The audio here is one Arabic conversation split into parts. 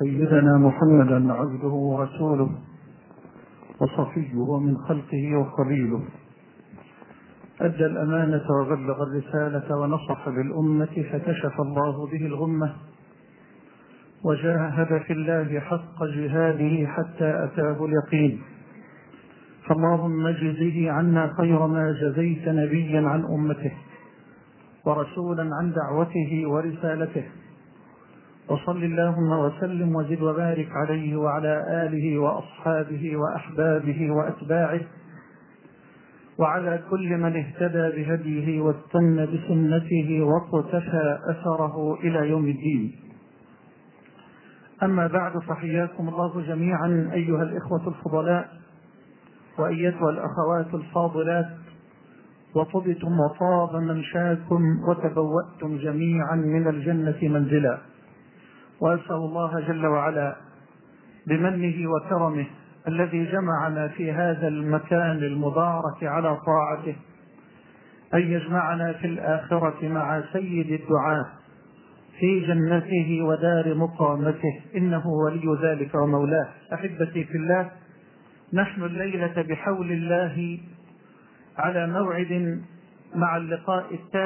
سيدنا محمدا عبده ورسوله وصفيه من خلقه وخليله، أدى الأمانة وبلغ الرسالة ونصح بالأمة فكشف الله به الغمة وجاهد في الله حق جهاده حتى أتاه اليقين. فاللهم اجزه عنا خير ما جزيت نبيا عن أمته ورسولا عن دعوته ورسالته، وصل اللهم وسلم وزد وبارك عليه وعلى آله وأصحابه وأحبابه وأتباعه وعلى كل من اهتدى بهديه واستنى بسنته واقتفى أثره إلى يوم الدين. أما بعد، فحياكم الله جميعا أيها الإخوة الفضلاء وأيتها الأخوات الفاضلات، وطبتم وطاب ممشاكم وتبوأتم جميعا من الجنة منزلا. وأسأل الله جل وعلا بمنه وكرمه الذي جمعنا في هذا المكان المبارك على طاعته أن يجمعنا في الآخرة مع سيد الدعاة في جنته ودار مقامته، إنه ولي ذلك ومولاه. أحبتي في الله، نحن الليلة بحول الله على موعد مع اللقاء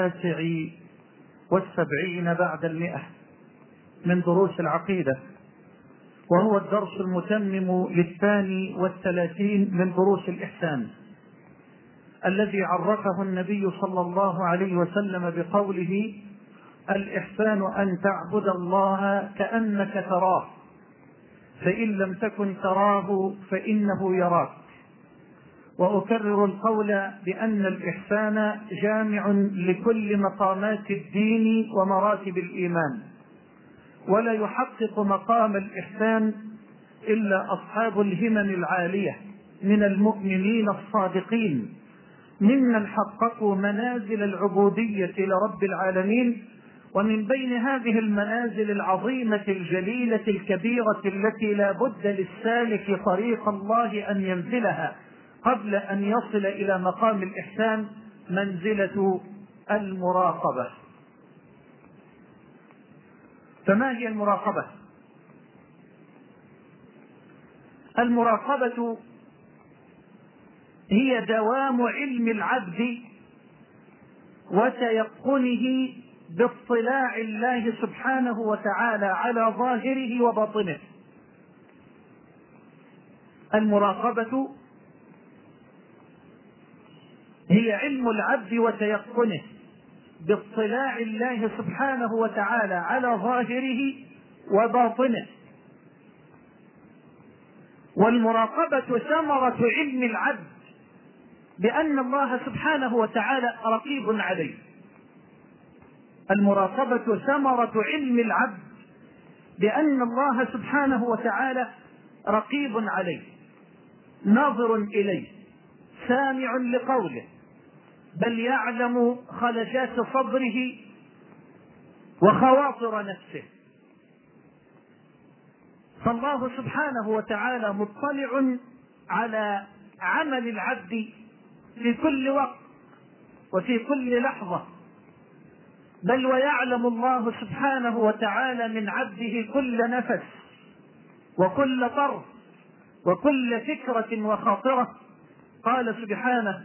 79 بعد 100 من دروس العقيدة، وهو الدرس المتمم 32 من دروس الإحسان الذي عرفه النبي صلى الله عليه وسلم بقوله: الإحسان أن تعبد الله كأنك تراه فإن لم تكن تراه فإنه يراك. وأكرر القول بأن الإحسان جامع لكل مقامات الدين ومراتب الإيمان، ولا يحقق مقام الإحسان إلا أصحاب الهمم العالية من المؤمنين الصادقين، ممن حققوا منازل العبودية لرب العالمين. ومن بين هذه المنازل العظيمة الجليلة الكبيرة التي لا بد للسالك طريق الله أن ينزلها قبل أن يصل إلى مقام الإحسان، منزلة المراقبة. فما هي المراقبة؟ المراقبة هي دوام علم العبد وتيقنه باطلاع الله سبحانه وتعالى على ظاهره وباطنه. المراقبة هي علم العبد وتيقنه باطلاع الله سبحانه وتعالى على ظاهره وباطنه. والمراقبة ثمرة علم العبد بأن الله سبحانه وتعالى رقيب عليه. المراقبة ثمرة علم العبد بأن الله سبحانه وتعالى رقيب عليه، ناظر إليه، سامع لقوله، بل يعلم خلجات صدره وخواطر نفسه. فالله سبحانه وتعالى مطلع على عمل العبد في كل وقت وفي كل لحظة، بل ويعلم الله سبحانه وتعالى من عبده كل نفس وكل طرف وكل فكرة وخاطرة. قال سبحانه: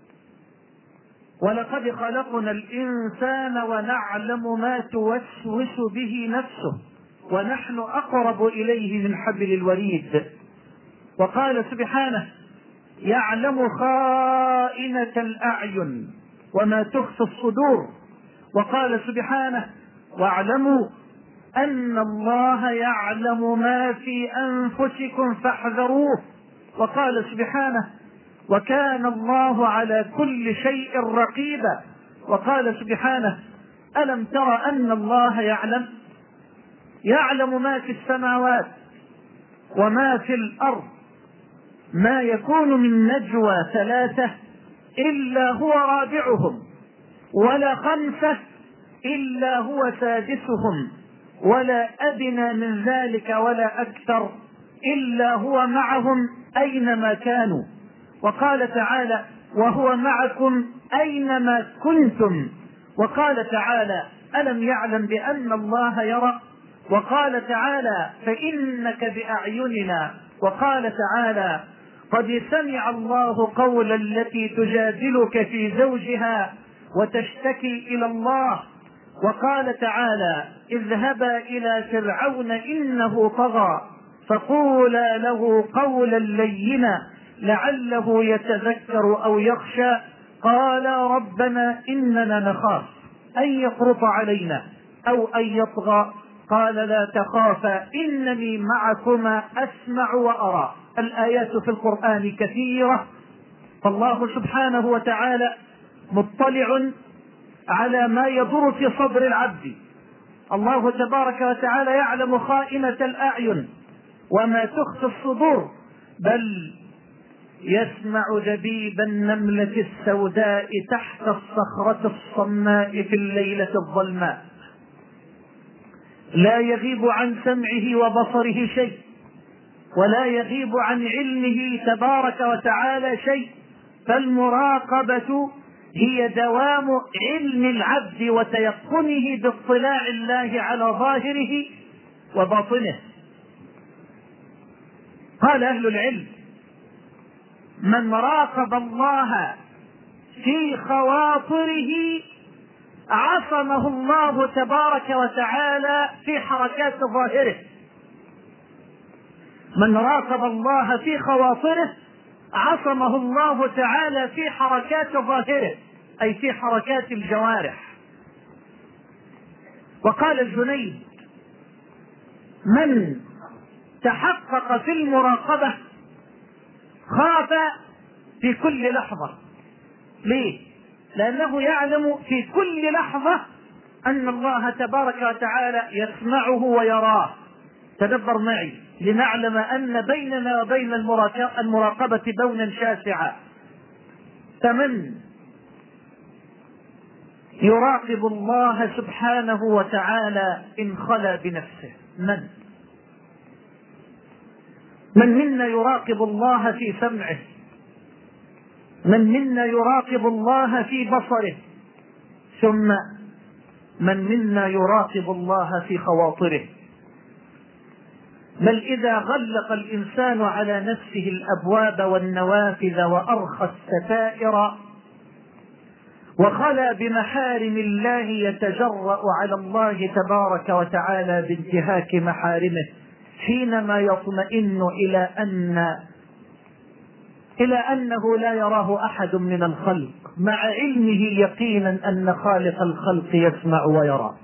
ولقد خلقنا الإنسان ونعلم ما توسوس به نفسه ونحن أقرب إليه من حبل الوريد. وقال سبحانه: يعلم خائنة الأعين وما تخفي الصدور. وقال سبحانه: واعلموا أن الله يعلم ما في أنفسكم فاحذروه. وقال سبحانه: وكان الله على كل شيء رقيبا. وقال سبحانه: ألم تر أن الله يعلم ما في السماوات وما في الأرض، ما يكون من نجوى 3 إلا هو رابعهم ولا 5 إلا هو سادسهم ولا أدنى من ذلك ولا أكثر إلا هو معهم أينما كانوا. وقال تعالى: وهو معكم أينما كنتم. وقال تعالى: ألم يعلم بأن الله يرى. وقال تعالى فإنك بأعيننا. وقال تعالى قد سمع الله قول التي تجادلك في زوجها وتشتكي إلى الله. وقال تعالى اذهبا إلى فرعون إنه طغى فقولا له قولا لينا لعله يتذكر أو يخشى. قال ربنا إننا نخاف أن يفرط علينا أو أن يطغى. قال لا تخافا إنني معكما أسمع وأرى. الآيات في القرآن كثيرة، فالله سبحانه وتعالى مطلع على ما يدور في صدر العبد. الله تبارك وتعالى يعلم خائنة الأعين وما تخفي الصدور، بل يسمع دبيب النملة السوداء تحت الصخرة الصماء في الليلة الظلماء. لا يغيب عن سمعه وبصره شيء، ولا يغيب عن علمه تبارك وتعالى شيء. فالمراقبة هي دوام علم العبد وتيقنه باطلاع الله على ظاهره وباطنه. قال أهل العلم من راقب الله في خواطره عصمه الله تبارك وتعالى في حركات ظاهره. من راقب الله في خواطره عصمه الله تعالى في حركات ظاهره، أي في حركات الجوارح. وقال الجنيد من تحقق في المراقبة خاف في كل لحظة. ليه؟ لأنه يعلم في كل لحظة أن الله تبارك وتعالى يسمعه ويراه. تدبر معي لنعلم أن بيننا وبين المراقبة بونا شاسعا. فمن يراقب الله سبحانه وتعالى إن خلا بنفسه؟ من منا يراقب الله في سمعه؟ من منا يراقب الله في بصره؟ ثم من منا يراقب الله في خواطره؟ بل إذا غلق الإنسان على نفسه الأبواب والنوافذ وأرخى الستائر وخلا بمحارم الله يتجرأ على الله تبارك وتعالى بانتهاك محارمه، حينما يطمئن إلى أنه لا يراه أحد من الخلق، مع علمه يقينا أن خالق الخلق يسمع ويرى.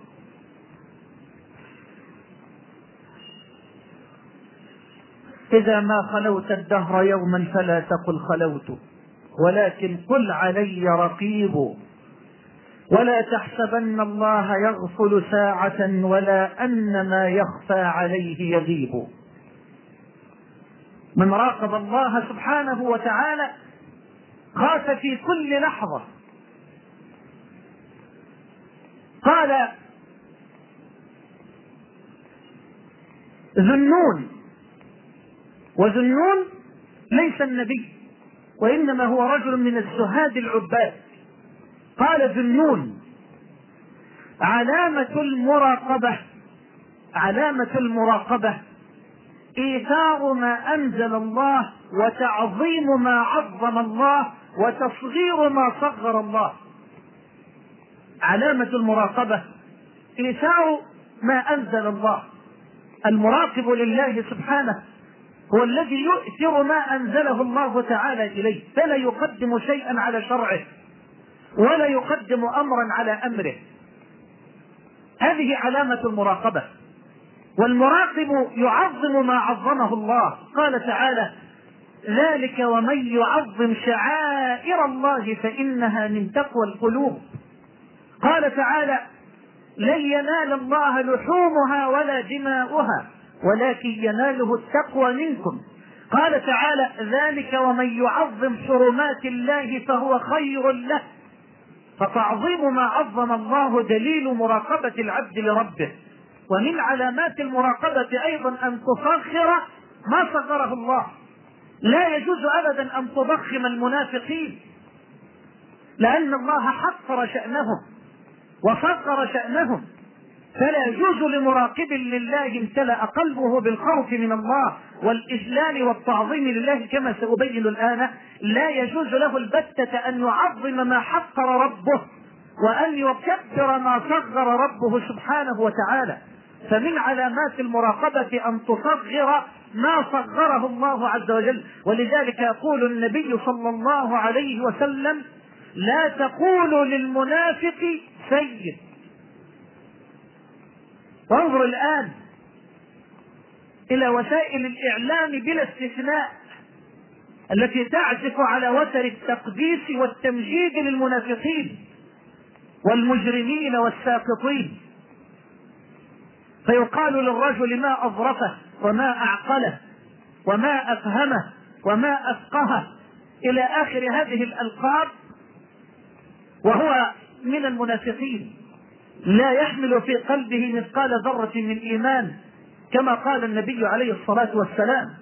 إذا ما خلوت الدهر يوما فلا تقل خلوت، ولكن قل علي رقيب. ولا تحسبن الله يغفل ساعة ولا أن ما يخفى عليه يغيب. من راقب الله سبحانه وتعالى خاف في كل لحظة. قال ذنون، وذنون ليس النبي وإنما هو رجل من الزهاد العباد. قال ذنون علامة المراقبة إيثار ما أنزل الله وتعظيم ما عظم الله وتصغير ما صغر الله. علامة المراقبة إيثار ما أنزل الله. المراقب لله سبحانه هو الذي يؤثر ما أنزله الله تعالى إليه، فلا يقدم شيئا على شرعه ولا يقدم أمرا على أمره. هذه علامة المراقبة. والمراقب يعظم ما عظمه الله. قال تعالى ذلك ومن يعظم شعائر الله فإنها من تقوى القلوب. قال تعالى لن ينال الله لحومها ولا دماؤها ولكن يناله التقوى منكم. قال تعالى ذلك ومن يعظم حرمات الله فهو خير له. فتعظيم ما عظم الله دليل مراقبة العبد لربه. ومن علامات المراقبة أيضا أن تصغر ما صغره الله. لا يجوز أبدا أن تضخم المنافقين، لأن الله حقر شأنهم وصغر شأنهم. فلا يجوز لمراقب لله امتلأ قلبه بالخوف من الله والإجلال والتعظيم لله كما سأبين الآن، لا يجوز له البتة أن يعظم ما حقر ربه وأن يكبر ما صغر ربه سبحانه وتعالى. فمن علامات المراقبة أن تصغر ما صغره الله عز وجل. ولذلك يقول النبي صلى الله عليه وسلم: لا تقولوا للمنافق سيد. وانظر الآن إلى وسائل الإعلام بلا استثناء التي تعزف على وتر التقديس والتمجيد للمنافقين والمجرمين والساقطين، فيقال للرجل: ما أظرفه وما أعقله وما أفهمه وما أفقهه، إلى آخر هذه الألقاب، وهو من المنافقين، لا يحمل في قلبه مثقال ذرة من إيمان، كما قال النبي عليه الصلاة والسلام.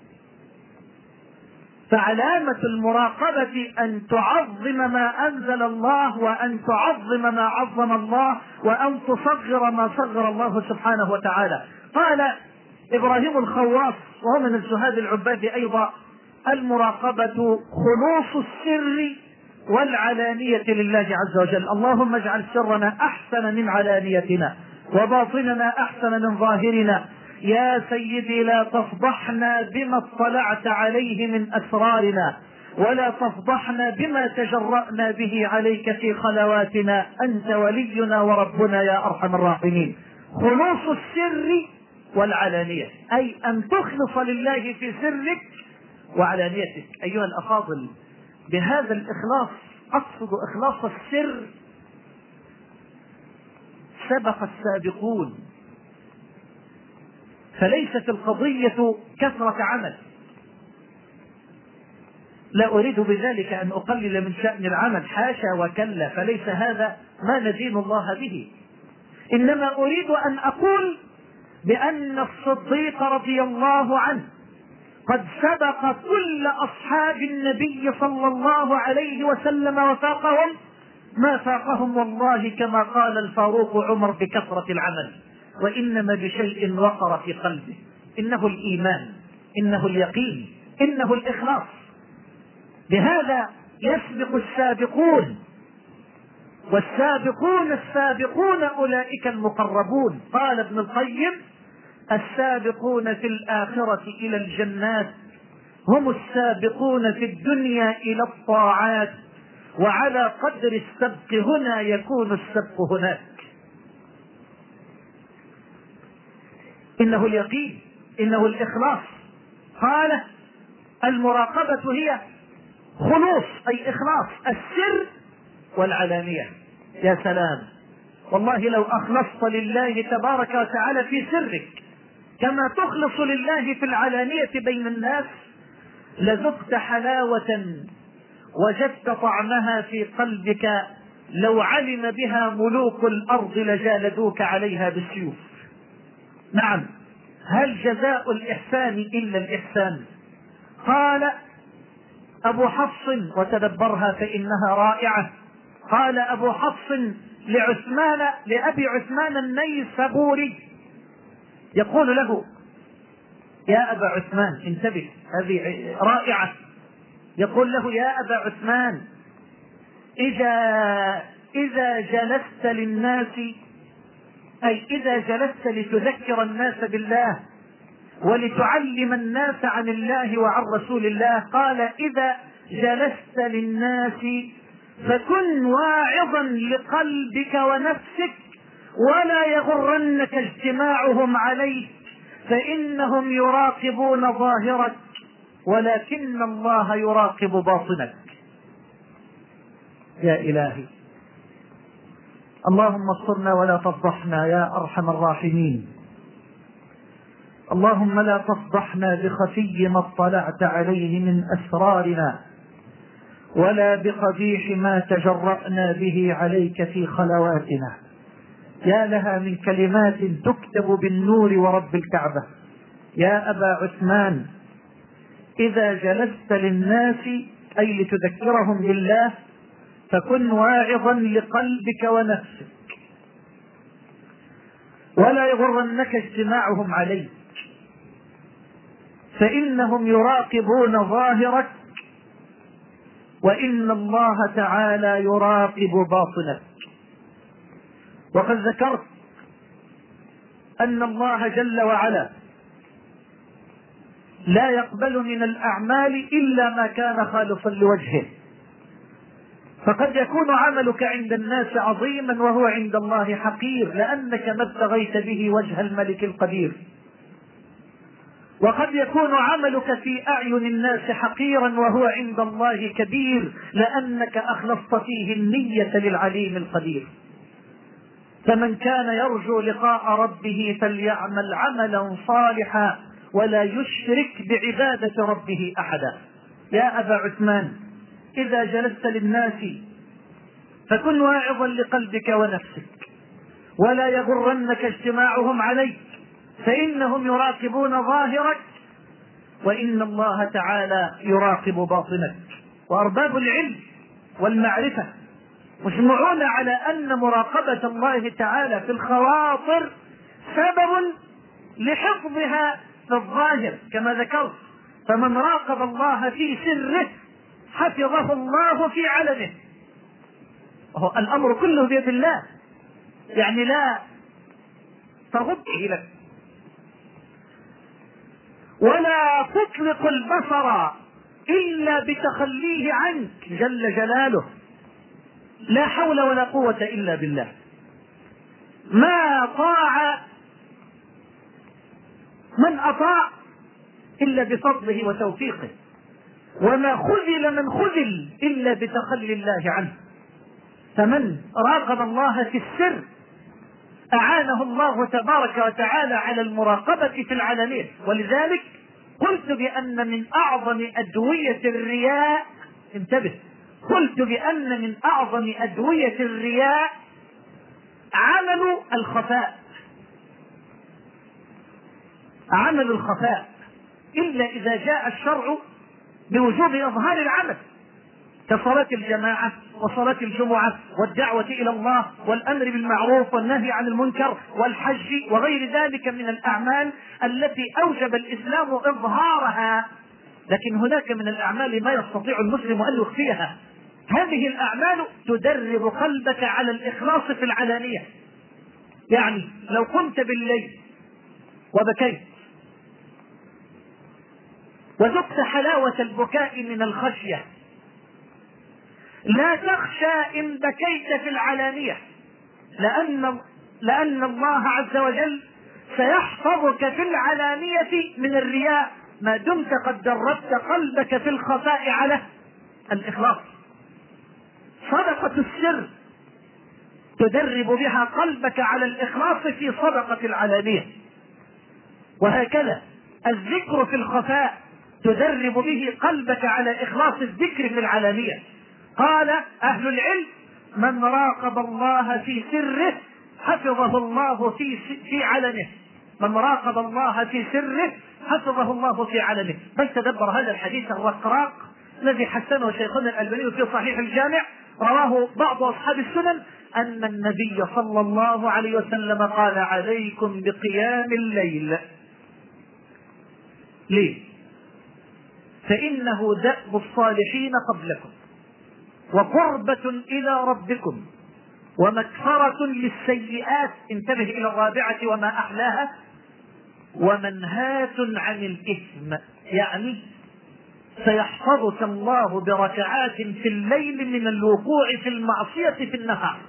فعلامة المراقبة أن تعظم ما أنزل الله، وأن تعظم ما عظم الله، وأن تصغر ما صغر الله سبحانه وتعالى. قال إبراهيم الخواص وهو من الزهاد العباد أيضا: المراقبة خلوص السر والعلانية لله عز وجل. اللهم اجعل سرنا أحسن من علانيتنا وباطننا أحسن من ظاهرنا. يا سيدي لا تفضحنا بما اطلعت عليه من أسرارنا، ولا تفضحنا بما تجرأنا به عليك في خلواتنا، أنت ولينا وربنا يا أرحم الراحمين. خلوص السر والعلانية، أي أن تخلص لله في سرك وعلانيتك. أيها الأفاضل، بهذا الإخلاص أقصد إخلاص السر. سبق السابقون، فليست القضية كثرة عمل. لا أريد بذلك أن أقلل من شأن العمل، حاشا وكلا، فليس هذا ما ندين الله به. إنما أريد أن أقول بأن الصديق رضي الله عنه قد سبق كل أصحاب النبي صلى الله عليه وسلم وفاقهم ما فاقهم، والله كما قال الفاروق عمر: بكثرة العمل، وإنما بشيء وقر في قلبه، إنه الإيمان، إنه اليقين، إنه الإخلاص. بهذا يسبق السابقون، والسابقون السابقون أولئك المقربون. قال ابن القيم: السابقون في الآخرة إلى الجنات هم السابقون في الدنيا إلى الطاعات، وعلى قدر السبق هنا يكون السبق هناك. إنه اليقين، إنه الإخلاص. قال: المراقبة هي خلوص، أي إخلاص السر والعلانية. يا سلام، والله لو أخلصت لله تبارك وتعالى في سرك كما تخلص لله في العلانية بين الناس، لذقت حلاوة وجدت طعمها في قلبك لو علم بها ملوك الأرض لجالدوك عليها بالسيوف. نعم، هل جزاء الإحسان إلا الإحسان؟ قال أبو حفص، وتدبرها فإنها رائعة، قال أبو حفص لأبي عثمان النيسابوري، يقول له: يا أبا عثمان، انتبه، هذه رائعة. يقول له: يا أبا عثمان، إذا جلست للناس، أي إذا جلست لتذكر الناس بالله ولتعلم الناس عن الله وعن رسول الله، قال: إذا جلست للناس فكن واعظا لقلبك ونفسك، ولا يغرنك اجتماعهم عليك، فإنهم يراقبون ظاهرك ولكن الله يراقب باطنك. يا إلهي، اللهم استرنا ولا تفضحنا يا أرحم الراحمين. اللهم لا تفضحنا بخفي ما اطلعت عليه من أسرارنا، ولا بقبيح ما تجرأنا به عليك في خلواتنا. يا لها من كلمات تكتب بالنور ورب الكعبة. يا أبا عثمان، إذا جلست للناس، أي لتذكرهم بالله، فكن واعظا لقلبك ونفسك، ولا يغرنك اجتماعهم عليك، فإنهم يراقبون ظاهرك وإن الله تعالى يراقب باطنك. وقد ذكرت أن الله جل وعلا لا يقبل من الأعمال إلا ما كان خالصا لوجهه، فقد يكون عملك عند الناس عظيما وهو عند الله حقير لأنك ما ابتغيت به وجه الملك القدير، وقد يكون عملك في أعين الناس حقيرا وهو عند الله كبير لأنك أخلصت فيه النية للعليم القدير. فمن كان يرجو لقاء ربه فليعمل عملا صالحا ولا يشرك بعبادة ربه أحدا. يا أبا عثمان، إذا جلست للناس فكن واعظا لقلبك ونفسك، ولا يغرنك اجتماعهم عليك، فإنهم يراقبون ظاهرك وإن الله تعالى يراقب باطنك. وأرباب العلم والمعرفة مجمعون على أن مراقبة الله تعالى في الخواطر سبب لحفظها في الظاهر كما ذكرت. فمن راقب الله في سره حفظه الله في علنه. الأمر كله بيد الله، يعني لا تغضه لك ولا تطلق البصر إلا بتخليه عنك جل جلاله. لا حول ولا قوة إلا بالله. ما طاع من أطاع إلا بفضله وتوفيقه، وما خذل من خذل إلا بتخلي الله عنه. فمن راقب الله في السر أعانه الله تبارك وتعالى على المراقبة في العلانية. ولذلك قلت بأن من أعظم أدوية الرياء، انتبه، قلت بأن من أعظم أدوية الرياء عمل الخفاء. عمل الخفاء إلا إذا جاء الشرع بوجوب إظهار العمل كصلاة الجماعة وصلاة الجمعة والدعوة إلى الله والأمر بالمعروف والنهي عن المنكر والحج وغير ذلك من الأعمال التي أوجب الإسلام إظهارها. لكن هناك من الأعمال ما يستطيع المسلم أن يخفيها. هذه الأعمال تدرب قلبك على الإخلاص في العلانية. يعني لو قمت بالليل وبكيت وذقت حلاوة البكاء من الخشية، لا تخشى إن بكيت في العلانية، لأن الله عز وجل سيحفظك في العلانية من الرياء ما دمت قد دربت قلبك في الخفاء على الإخلاص. صدقة السر تدرب بها قلبك على الإخلاص في صدقة العلانية، وهكذا الذكر في الخفاء تدرب به قلبك على إخلاص الذكر في العلانية. قال أهل العلم: من راقب الله في سره حفظه الله في علنه. من راقب الله في سره حفظه الله في علنه. بل تدبر هذا الحديث الرقراق الذي حسنه شيخنا الألباني في صحيح الجامع، رواه بعض أصحاب السنن، أن النبي صلى الله عليه وسلم قال: عليكم بقيام الليل. ليه؟ فإنه دأب الصالحين قبلكم، وقربة إلى ربكم، ومكفرة للسيئات. انتبه إلى الرابعة وما أحلاها، ومنهاة عن الإثم. يعني سيحفظك الله بركعات في الليل من الوقوع في المعصية في النهار.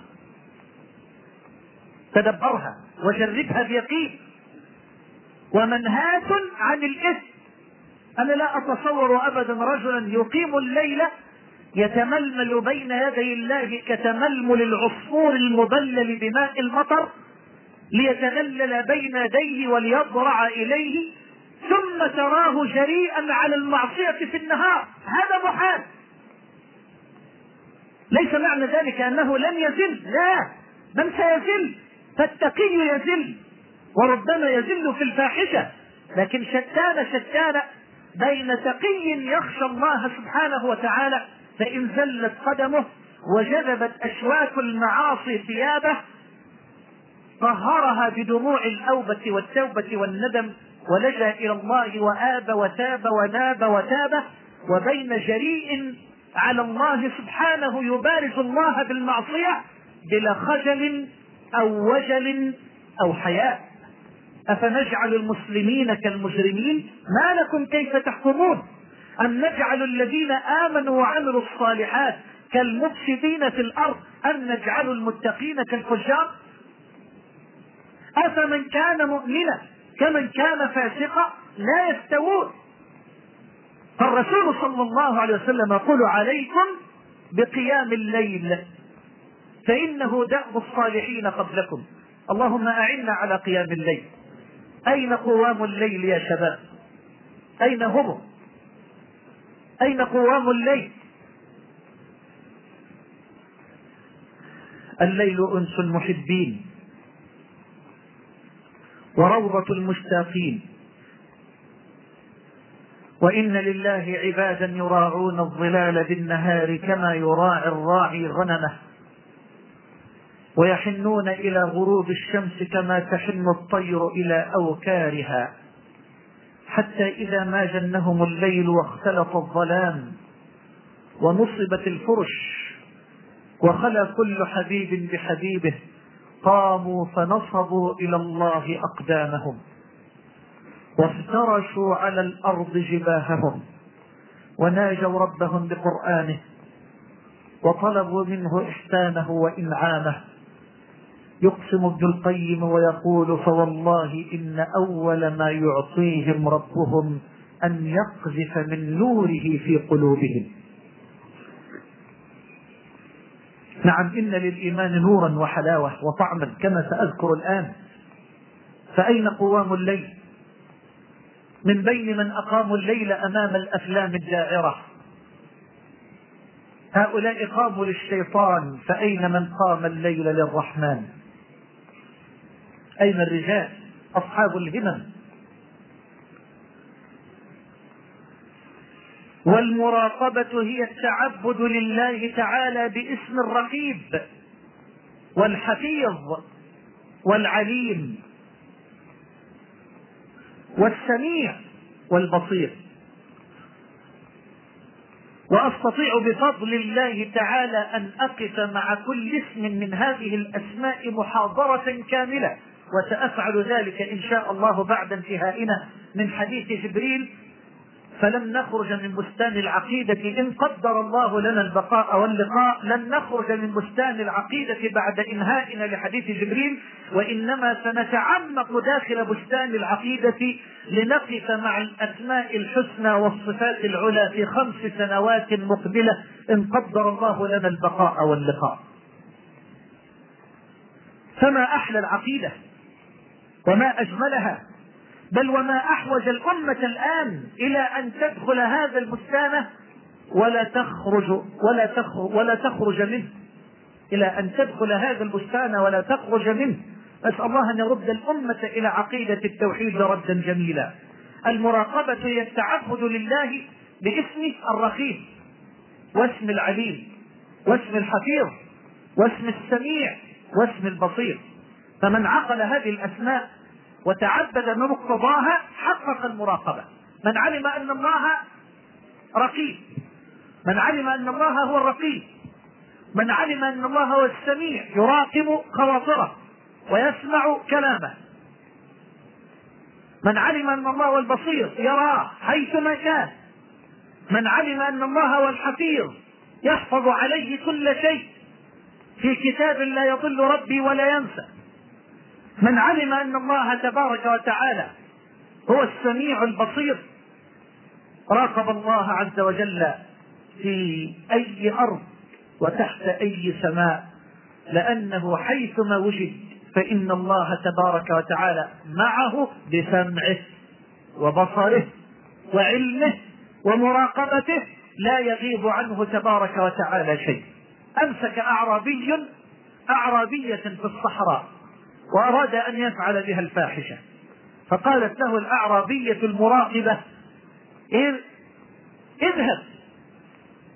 تدبرها وجربها بيقين. ومنهاة عن الإثم. أنا لا أتصور أبدا رجلا يقيم الليل يتململ بين يدي الله كتململ العصفور المبلل بماء المطر ليتذلل بين يديه وليضرع إليه، ثم تراه جريئا على المعصية في النهار. هذا محال. ليس معنى ذلك أنه لن يزل، لا، بل سيزل. فالتقي يزل وربما يزل في الفاحشة، لكن شتان بين تقي يخشى الله سبحانه وتعالى فإن زلت قدمه وجذبت أشواك المعاصي ثيابه طهرها بدموع الأوبة والتوبة والندم، ولجأ إلى الله وآب وتاب وناب وتاب، وبين جريء على الله سبحانه يبارز الله بالمعصية بلا خجل أو وجل أو حياء. أفنجعل المسلمين كالمجرمين؟ ما لكم كيف تحكمون؟ أم نجعل الذين آمنوا وعملوا الصالحات كالمفسدين في الأرض أم نجعل المتقين كالفجار؟ أفمن كان مؤمنا كمن كان فاسقا لا يستوون. فالرسول صلى الله عليه وسلم يقول: عليكم بقيام الليل فإنه دأب الصالحين قبلكم. اللهم أعنا على قيام الليل. أين قوام الليل يا شباب؟ أين هم؟ أين قوام الليل؟ الليل أنس المحبين وروضة المشتاقين، وإن لله عبادا يراعون الظلال بالنهار كما يراعي الراعي غنمه، ويحنون إلى غروب الشمس كما تحن الطير إلى أوكارها، حتى إذا ما جنهم الليل واختلط الظلام ونصبت الفرش وخلا كل حبيب بحبيبه قاموا فنصبوا إلى الله أقدامهم وافترشوا على الأرض جباههم وناجوا ربهم بقرآنه وطلبوا منه إحسانه وإنعامه. يقسم ابن القيم ويقول: فوالله إن أول ما يعطيهم ربهم أن يقذف من نوره في قلوبهم. نعم، إن للإيمان نورا وحلاوة وطعما كما سأذكر الآن. فأين قوام الليل؟ من بين من أقاموا الليل أمام الأفلام الداعرة هؤلاء قاموا للشيطان، فأين من قام الليل للرحمن؟ أين الرجال أصحاب الهمم؟ والمراقبة هي التعبد لله تعالى باسم الرقيب والحفيظ والعليم والسميع والبصير. وأستطيع بفضل الله تعالى أن أقف مع كل اسم من هذه الأسماء محاضرة كاملة، وسأفعل ذلك إن شاء الله بعد انتهائنا من حديث جبريل. فلن نخرج من بستان العقيدة إن قدر الله لنا البقاء واللقاء، لن نخرج من بستان العقيدة بعد إنهائنا لحديث جبريل، وإنما سنتعمق داخل بستان العقيدة لنقف مع الأسماء الحسنى والصفات العلى في 5 سنوات مقبلة إن قدر الله لنا البقاء واللقاء. فما أحلى العقيدة وما أجملها، بل وما أحوج الأمة الآن إلى أن تدخل هذا البستان ولا تخرج منه، إلى أن تدخل هذا البستان ولا تخرج منه. نسأل الله أن يرد الأمة إلى عقيدة التوحيد ردا جميلا. المراقبة هي التعبد لله باسم الرقيب واسم العليم واسم الحفيظ واسم السميع واسم البصير. فمن عقل هذه الأسماء وتعبد بمقتضاها حقق المراقبة. من علم أن الله رقيب، من علم أن الله هو الرقيب، من علم أن الله هو السميع يراقب خواطره ويسمع كلامه، من علم أن الله هو البصير يراه حيثما كان، من علم أن الله هو الحفيظ يحفظ عليه كل شيء في كتاب لا يضل ربي ولا ينسى، من علم أن الله تبارك وتعالى هو السميع البصير راقب الله عز وجل في أي أرض وتحت أي سماء، لأنه حيثما وجد فإن الله تبارك وتعالى معه بسمعه وبصره وعلمه ومراقبته، لا يغيب عنه تبارك وتعالى شيء. أمسك أعرابية في الصحراء وأراد أن يفعل بها الفاحشة، فقالت له الأعرابية المراقبة: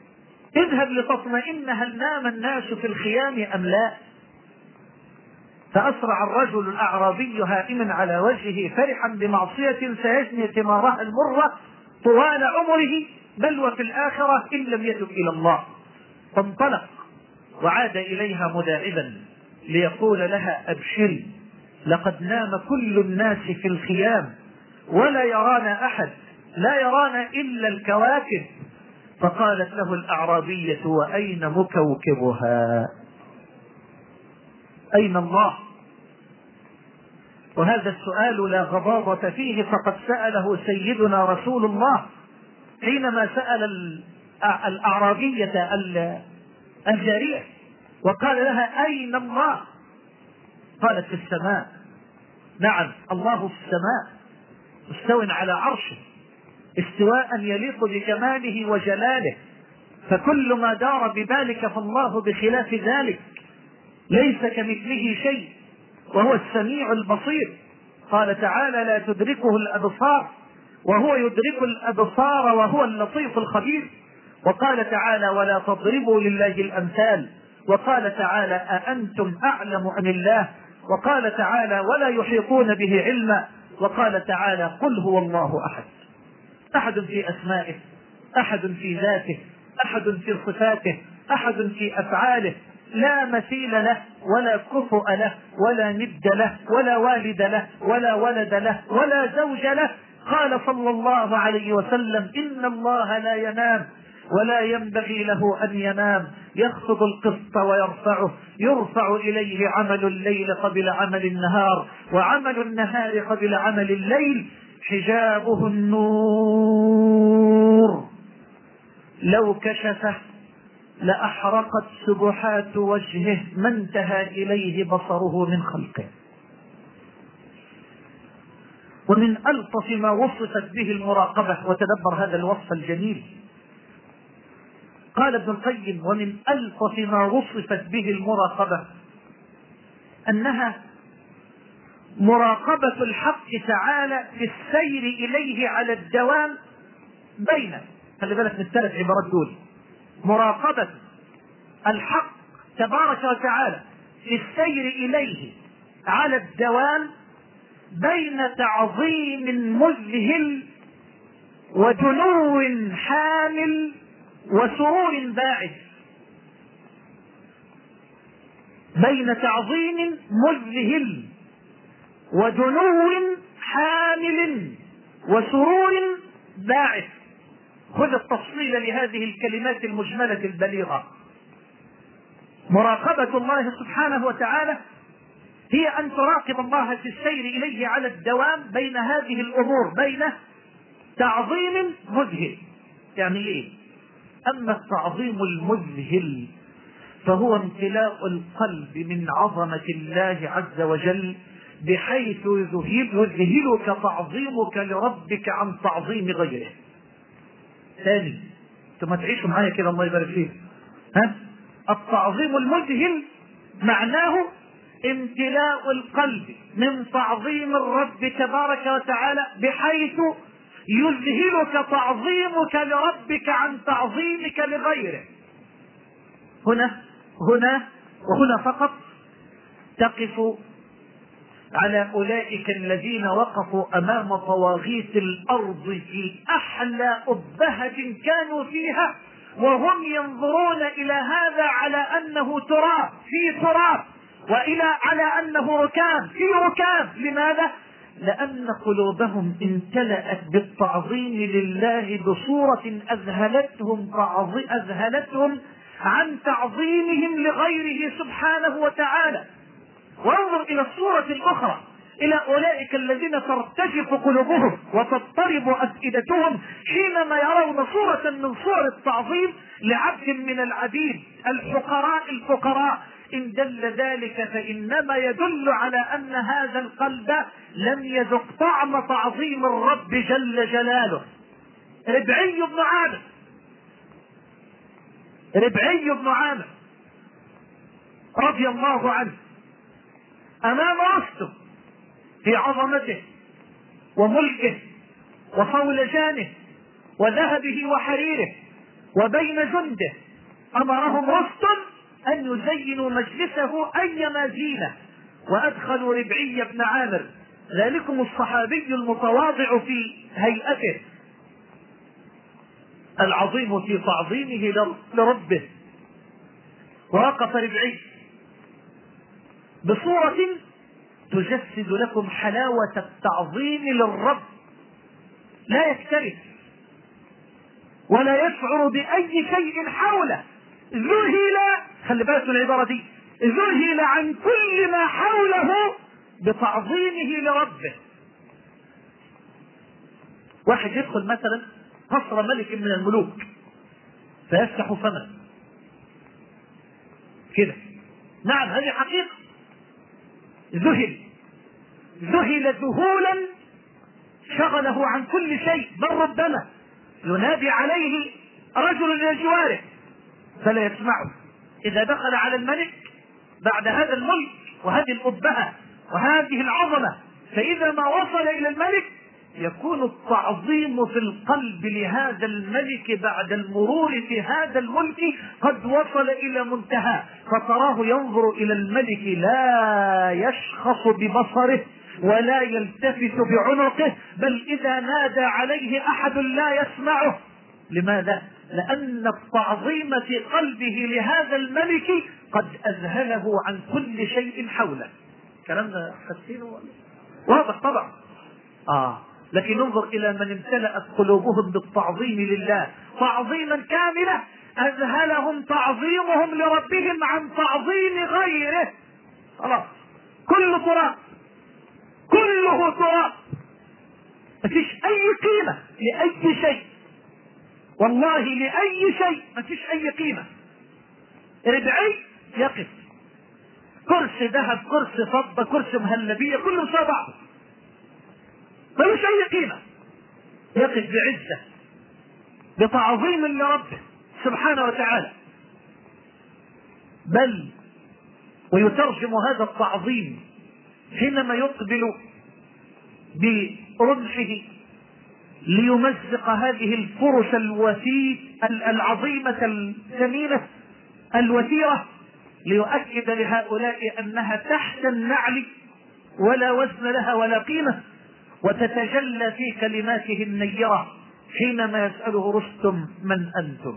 اذهب لتطمئن هل نام الناس في الخيام أم لا. فأسرع الرجل الأعرابي هائما على وجهه فرحا بمعصية سيجني ثمارها المرة طوال عمره، بل وفي الآخرة إن لم يتب إلى الله. فانطلق وعاد إليها مداعبا ليقول لها: أبشري، لقد نام كل الناس في الخيام ولا يرانا أحد، لا يرانا إلا الكواكب. فقالت له الأعرابية: وأين مكوكبها؟ أين الله؟ وهذا السؤال لا غضاضة فيه، فقد سأله سيدنا رسول الله حينما سأل الأعرابية الجارية وقال لها: أين الله؟ قالت: في السماء. نعم، الله في السماء مستو على عرشه استواء يليق بجماله وجلاله، فكل ما دار ببالك فالله بخلاف ذلك، ليس كمثله شيء وهو السميع البصير. قال تعالى: لا تدركه الأبصار وهو يدرك الأبصار وهو اللطيف الخبير. وقال تعالى: ولا تضربوا لله الأمثال. وقال تعالى: أأنتم أعلم أم الله. وقال تعالى: ولا يحيطون به علما. وقال تعالى: قل هو الله أحد، أحد في أسمائه، أحد في ذاته، أحد في صفاته، أحد في أفعاله، لا مثيل له ولا كفؤ له ولا ند له ولا والد له ولا ولد له ولا زوج له. قال صلى الله عليه وسلم: إن الله لا ينام ولا ينبغي له أن ينام، يخفض القسط ويرفعه، يرفع إليه عمل الليل قبل عمل النهار، وعمل النهار قبل عمل الليل، حجابه النور، لو كشفه لأحرقت سبحات وجهه ما انتهى إليه بصره من خلقه. ومن ألطف ما وصفت به المراقبة، وتدبر هذا الوصف الجميل، قال ابن القيم: ومن ألطف ما وصفت به المراقبة أنها مراقبة الحق تعالى في السير إليه على الدوام بين، خلي بالك من الثلاث عبارات دول، مراقبة الحق تبارك وتعالى في السير إليه على الدوام بين تعظيم مذهل ودنو حامل وسرور باعث. بين تعظيم مذهل ودنو حامل وسرور باعث. خذ التفصيل لهذه الكلمات المجملة البليغة. مراقبة الله سبحانه وتعالى هي أن تراقب الله في السير إليه على الدوام بين هذه الأمور، بين تعظيم مذهل. يعني إيه؟ أما التعظيم المذهل فهو امتلاء القلب من عظمة الله عز وجل بحيث يذهلك تعظيمك لربك عن تعظيم غيره. ثاني، ثم تعيشوا معايا كده الله يبارك فيك. التعظيم المذهل معناه امتلاء القلب من تعظيم الرب تبارك وتعالى بحيث يذهلك تعظيمك لربك عن تعظيمك لغيره. هنا وهنا فقط تقف على أولئك الذين وقفوا أمام طواغيت الأرض في أحلى أبهة كانوا فيها، وهم ينظرون إلى هذا على أنه تراب في تراب، على أنه ركام في ركام. لماذا؟ لأن قلوبهم امتلأت بالتعظيم لله بصورة أذهلتهم عن تعظيمهم لغيره سبحانه وتعالى. وانظر إلى الصورة الأخرى، إلى أولئك الذين ترتجف قلوبهم وتضطرب أفئدتهم حينما يرون صورة من صور التعظيم لعبد من العبيد الفقراء. إن دل ذلك فإنما يدل على أن هذا القلب لم يذق طعم تعظيم الرب جل جلاله. ربعي بن عامر رضي الله عنه أمام رستم في عظمته وملكه وفولجانه وذهبه وحريره وبين جنده، أمرهم رستم أن يزينوا مجلسه أيما زينة، وأدخلوا ربعي بن عامر، ذلكم الصحابي المتواضع في هيئته العظيم في تعظيمه لربه. ووقف ربعي بصورة تجسد لكم حلاوة التعظيم للرب، لا يكترث ولا يشعر بأي شيء حوله، ذهل، خلي بالك من العبارة دي، ذهل عن كل ما حوله بتعظيمه لربه. واحد يدخل مثلا قصر ملك من الملوك فيفتح فمه كده، نعم هذه حقيقة، ذهل ذهولا شغله عن كل شيء، بل ربما ينادي عليه رجل من جواره فلا يسمعه. إذا دخل على الملك بعد هذا الملك وهذه الأبهة وهذه العظمة، فإذا ما وصل إلى الملك يكون التعظيم في القلب لهذا الملك بعد المرور في هذا الملك قد وصل إلى منتهى، فتراه ينظر إلى الملك لا يشخص ببصره ولا يلتفت بعنقه، بل إذا نادى عليه أحد لا يسمعه. لماذا؟ لأن التعظيم في قلبه لهذا الملك قد أذهله عن كل شيء حوله. كلام ده حسينه واضح طبعا. لكن انظر إلى من امتلأت قلوبهم بالتعظيم لله تعظيما كاملا، أذهلهم تعظيمهم لربهم عن تعظيم غيره. خلاص كله تراب، كله تراب، مفيش أي قيمة لأي شيء، والله لأي شيء مفيش أي قيمة. ربعي يقف، كرسي ذهب، كرسي فضة، كرسي مهلبية، كله مساوي بعضه، ملوش أي قيمة، يقف بعزة بتعظيم لربه سبحانه وتعالى. بل ويترجم هذا التعظيم حينما يقبل برمحه ليمزق هذه الفرس العظيمة الثمينة الوثيرة، ليؤكد لهؤلاء أنها تحت النعل ولا وزن لها ولا قيمة، وتتجلى في كلماته النيرة حينما يسأله رستم من أنتم،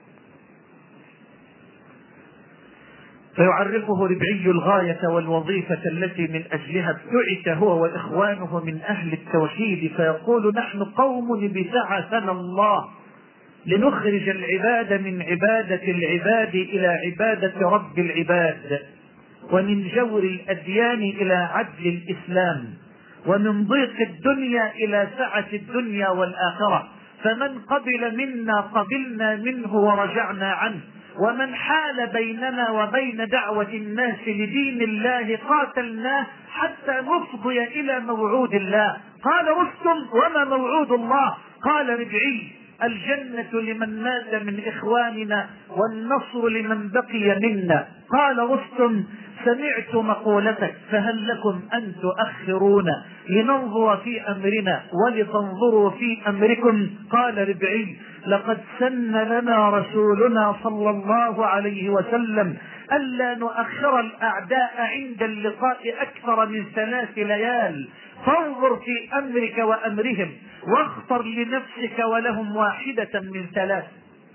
فيعرفه ربعي الغاية والوظيفة التي من أجلها ابتعث هو وإخوانه من أهل التوحيد، فيقول نحن قوم ابتعثنا الله لنخرج العباد من عبادة العباد إلى عبادة رب العباد، ومن جور الأديان إلى عدل الإسلام، ومن ضيق الدنيا إلى سعة الدنيا والآخرة، فمن قبل منا قبلنا منه ورجعنا عنه، ومن حال بيننا وبين دعوة الناس لدين الله قاتلناه حتى نفضي إلى موعود الله. قال رستم وما موعود الله؟ قال ربعي الجنة لمن مات من إخواننا والنصر لمن بقي منا. قال رستم سمعت مقولتك، فهل لكم أن تؤخرون لننظر في أمرنا ولتنظروا في أمركم؟ قال ربعي لقد سن لنا رسولنا صلى الله عليه وسلم ألا نؤخر الأعداء عند اللقاء أكثر من 3 ليال، فانظر في أمرك وأمرهم واختر لنفسك ولهم واحدة من 3.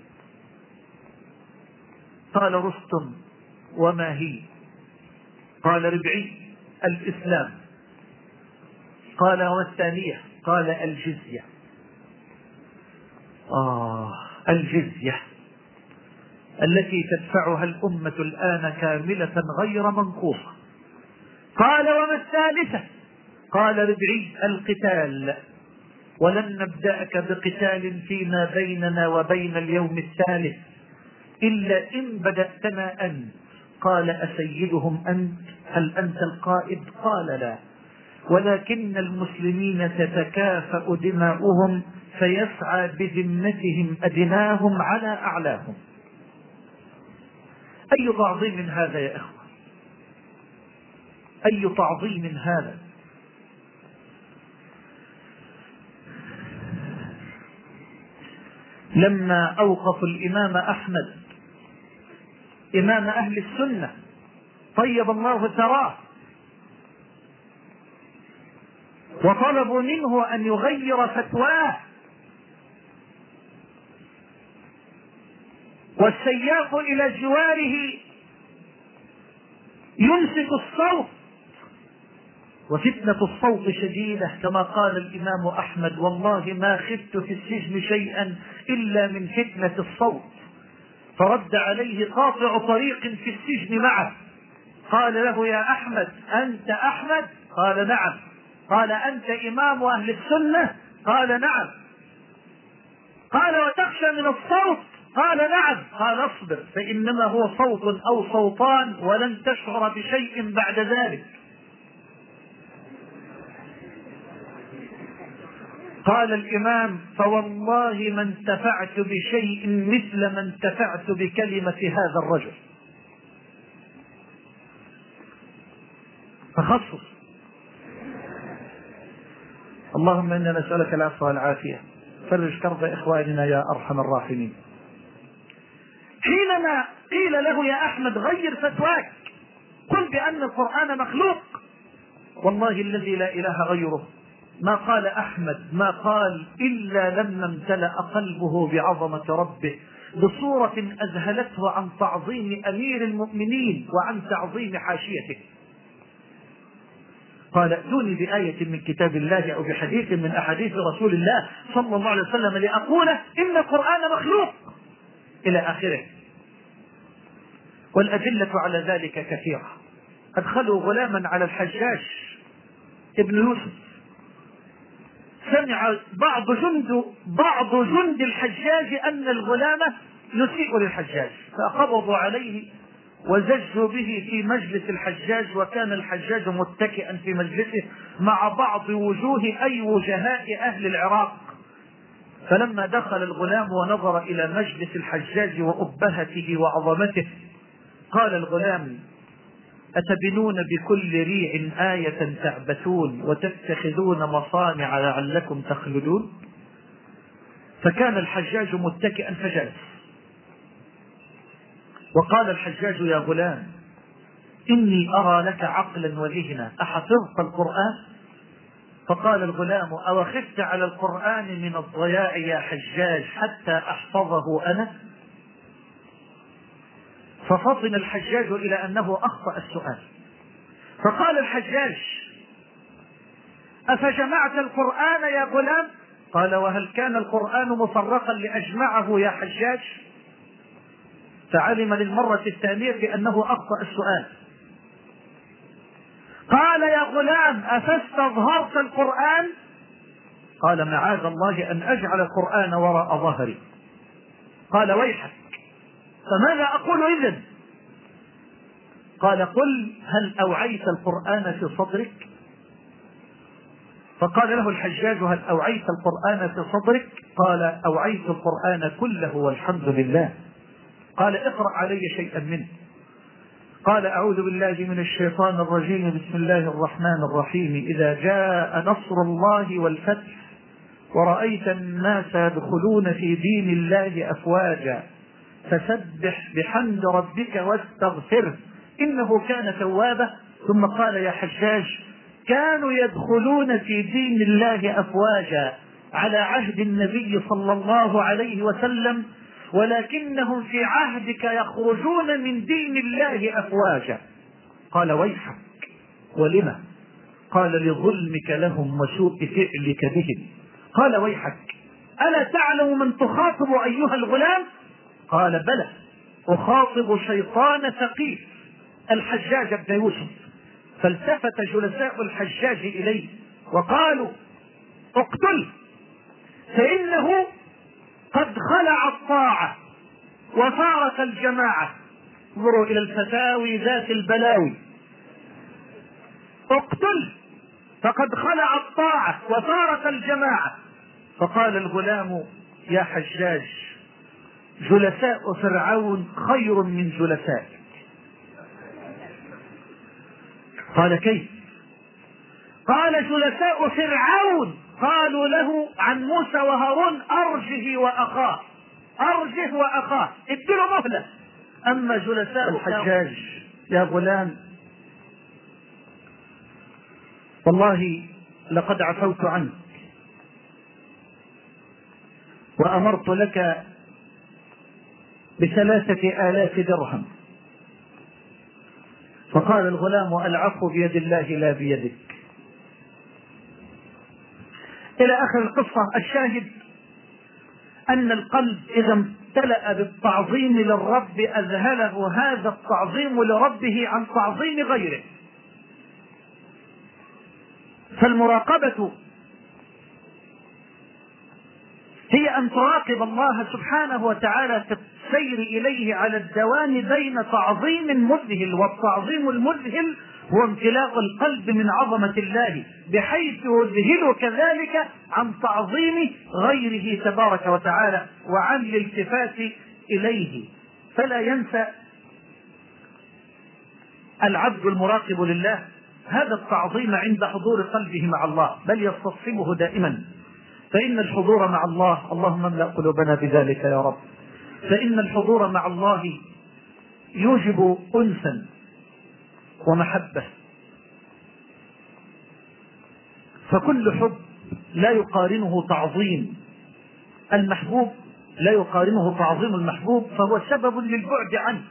قال رستم وما هي؟ قال ربعي الإسلام. قال والثانية؟ قال الجزية. الجزية التي تدفعها الأمة الآن كاملة غير منقوصة. قال وما الثالثة؟ قال ربعي القتال، ولن نبدأك بقتال فيما بيننا وبين اليوم الثالث إلا إن بدأتنا أنت. قال أسيدهم أنت؟ هل أنت القائد؟ قال لا، ولكن المسلمين تتكافأ دماؤهم فيسعى بذمتهم أدناهم على أعلاهم. أي تعظيم هذا يا إخوة؟ أي تعظيم هذا؟ لما أوقفوا الإمام أحمد إمام أهل السنة طيب الله ثراه وطلبوا منه أن يغير فتواه، والسياف إلى جواره يمسك الصوت، وفتنة الصوت شديدة كما قال الإمام أحمد: والله ما خفت في السجن شيئا إلا من فتنة الصوت. فرد عليه قاطع طريق في السجن معه، قال له: يا أحمد، أنت أحمد؟ قال: نعم. قال: أنت إمام أهل السنة؟ قال: نعم. قال: وتخشى من الصوت؟ قال: نعم. قال: اصبر، فإنما هو صوت أو صوتان ولن تشعر بشيء بعد ذلك. قال الإمام: فوالله ما انتفعت بشيء مثل ما انتفعت بكلمة هذا الرجل. تخصص. اللهم إنا نسألك العفو والعافية، فرج كرب إخواننا يا أرحم الراحمين. حينما قيل له: يا أحمد، غير فتواك، قل بأن القرآن مخلوق، والله الذي لا إله غيره ما قال أحمد ما قال إلا لما امتلأ قلبه بعظمة ربه بصورة أذهلته عن تعظيم أمير المؤمنين وعن تعظيم حاشيته. قال: ائتوني بآية من كتاب الله أو بحديث من أحاديث رسول الله صلى الله عليه وسلم لأقول إن القرآن مخلوق، إلى آخره. والأدلة على ذلك كثيرة. أدخلوا غلاما على الحجاج ابن يوسف، سمع بعض جند الحجاج أن الغلام يسيء للحجاج، فقبضوا عليه وزجوا به في مجلس الحجاج، وكان الحجاج متكئا في مجلسه مع بعض وجوه أي وجهاء أهل العراق. فلما دخل الغلام ونظر إلى مجلس الحجاج وأبهته وعظمته، قال الغلام: أتبنون بكل ريع آية تعبثون وتتخذون مصانع لعلكم تخلدون؟ فكان الحجاج متكئا فجلس. وقال الحجاج: يا غلام، إني أرى لك عقلا وذهنا، أحفظت القرآن؟ فقال الغلام: أو خفت على القرآن من الضياع يا حجاج حتى أحفظه أنا؟ ففطن الحجاج إلى أنه أخطأ السؤال، فقال الحجاج: أفجمعت القرآن يا غلام؟ قال: وهل كان القرآن مفرقا لأجمعه يا حجاج؟ فعلم للمرة الثانية بأنه أخطأ السؤال. قال: يا غلام، أفاستظهرت القرآن؟ قال: معاذ الله أن أجعل القرآن وراء ظهري. قال: ويحك، فماذا أقول إذن؟ قال: قل: هل أوعيت القرآن في صدرك؟ فقال له الحجاج: هل أوعيت القرآن في صدرك؟ قال: أوعيت القرآن كله والحمد لله. قال: اقرأ علي شيئا منه. قال: أعوذ بالله من الشيطان الرجيم، بسم الله الرحمن الرحيم. إذا جاء نصر الله والفتح ورأيت الناس يدخلون في دين الله أفواجا فسبح بحمد ربك واستغفره إنه كان توابا. ثم قال: يا حجاج، كانوا يدخلون في دين الله أفواجا على عهد النبي صلى الله عليه وسلم، ولكنهم في عهدك يخرجون من دين الله أفواجا. قال: ويحك، ولما؟ قال: لظلمك لهم وسوء فعلك بهم. قال: ويحك، ألا تعلم من تخاطب أيها الغلام؟ قال: بلى، أخاطب شيطان ثقيف الحجاج بن يوسف. فالتفت جلساء الحجاج إليه وقالوا: اقتله، فإنه قد خلع الطاعة وفارق الجماعة. انظروا إلى الفتاوي ذات البلاوي. اقتله فقد خلع الطاعة وفارق الجماعة. فقال الغلام: يا حجاج، جلساء فرعون خير من جلسائك. قال: كيف؟ قال: جلساء فرعون قالوا له عن موسى وهارون: أرجه وأخاه، أرجه وأخاه، ادله مهلة. أما جلساء الحجاج يا غلام، والله لقد عفوت عنك وأمرت لك ب3,000 درهم. فقال الغلام: العفو بيد الله لا بيدك. إلى آخر القصة. الشاهد أن القلب إذا امتلأ بالتعظيم للرب أذهله هذا التعظيم لربه عن تعظيم غيره. فالمراقبة هي أن تراقب الله سبحانه وتعالى في السير إليه على الدوام بين تعظيم مذهل، والتعظيم المذهل هو امتلاء القلب من عظمة الله بحيث يذهلك ذلك عن تعظيم غيره تبارك وتعالى وعن الالتفات إليه. فلا ينسى العبد المراقب لله هذا التعظيم عند حضور قلبه مع الله، بل يستصحبه دائما. فإن الحضور مع الله، اللهم املأ قلوبنا بذلك يا رب، فإن الحضور مع الله يوجب أنسا ومحبة. فكل حب لا يقارنه تعظيم المحبوب، لا يقارنه تعظيم المحبوب، فهو سبب للبعد عنه.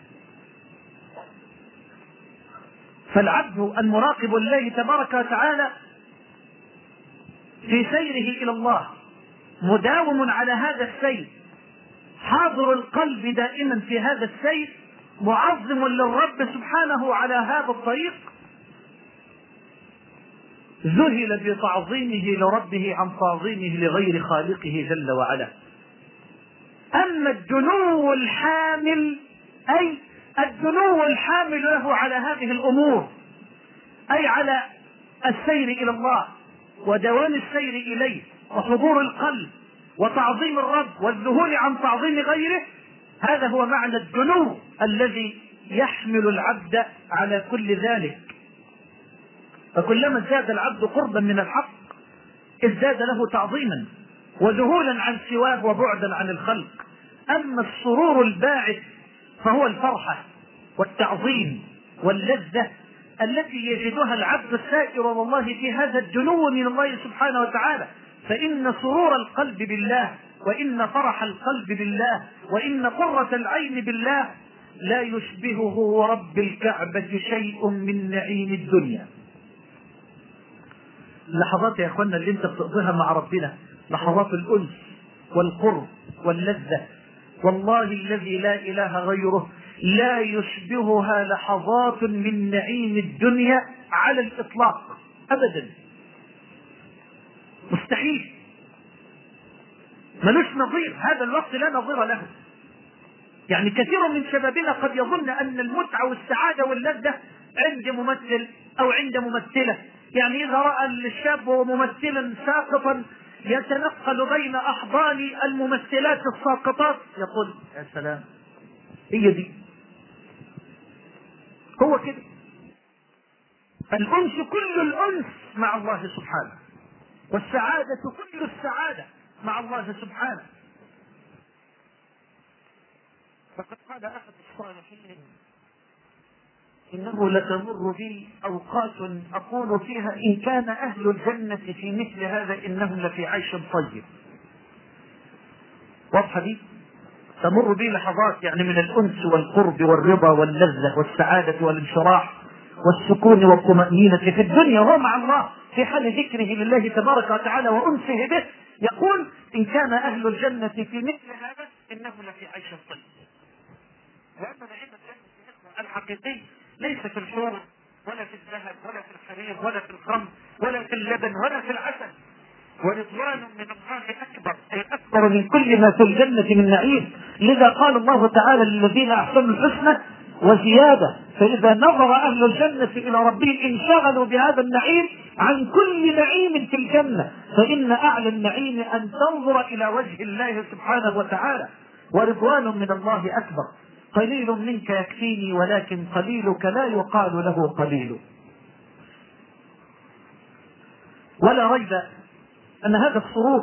فالعبد المراقب لله تبارك وتعالى في سيره إلى الله مداوم على هذا السير، حاضر القلب دائما في هذا السير، معظم للرب سبحانه على هذا الطريق، ذهل بتعظيمه لربه عن تعظيمه لغير خالقه جل وعلا. أما الدنو الحامل، أي الدنو الحامل له على هذه الأمور، أي على السير إلى الله ودوام السير إليه وحضور القلب وتعظيم الرب والذهول عن تعظيم غيره، هذا هو معنى الدنو الذي يحمل العبد على كل ذلك. فكلما ازداد العبد قربا من الحق ازداد له تعظيما وذهولا عن سواه وبعدا عن الخلق. أما السرور الباعث فهو الفرحة والتعظيم واللذة التي يجدها العبد السائر والله في هذا الدنو من الله سبحانه وتعالى. فإن سرور القلب بالله، وإن فرح القلب بالله، وإن قرة العين بالله لا يشبهه رب الكعبة شيء من نعيم الدنيا. لحظات يا اخوانا اللي انت بتقضيها مع ربنا، لحظات الأنس والقرب واللذة، والله الذي لا إله غيره لا يشبهها لحظات من نعيم الدنيا على الإطلاق أبدا، مستحيل، ملوش نظير. هذا الوقت لا نظير له. يعني كثير من شبابنا قد يظن أن المتعة والسعادة واللذة عند ممثل أو عند ممثلة. يعني إذا رأى الشاب ممثلا ساقطا يتنقل بين أحضان الممثلات الساقطات يقول يا سلام، هي دي، هو كده. الأنس كل الأنس مع الله سبحانه، والسعادة كل السعادة مع الله سبحانه. فقد قال أحد الصالحين: إنه لتمر بي أوقات أقول فيها إن كان أهل الجنة في مثل هذا إنهم لفي عيش طيب. واضحة دي؟ تمر بي لحظات يعني من الأنس والقرب والرضا واللذة والسعادة والانشراح والسكون والطمأنينة في الدنيا وهو مع الله في حال ذكره لله تبارك وتعالى وأنسه به. يقول إن كان أهل الجنة في مثل هذا إنهم لفي عيش طيب. وأما نعيم الجنة الحقيقي ليس في الحور ولا في الذهب ولا في الحرير ولا في الخمر ولا في اللبن ولا في العسل، ورضوان من الله أكبر، أي أكبر من كل ما في الجنة من نعيم. لذا قال الله تعالى للذين أحسنوا الحسنى وزيادة. فإذا نظر أهل الجنة إلى ربهم انشغلوا بهذا النعيم عن كل نعيم في الجنة. فإن أعلى النعيم أن تنظر إلى وجه الله سبحانه وتعالى. ورضوان من الله أكبر. قليل منك يكفيني ولكن قليلك لا يقال له قليل. ولا ريب أن هذا السرور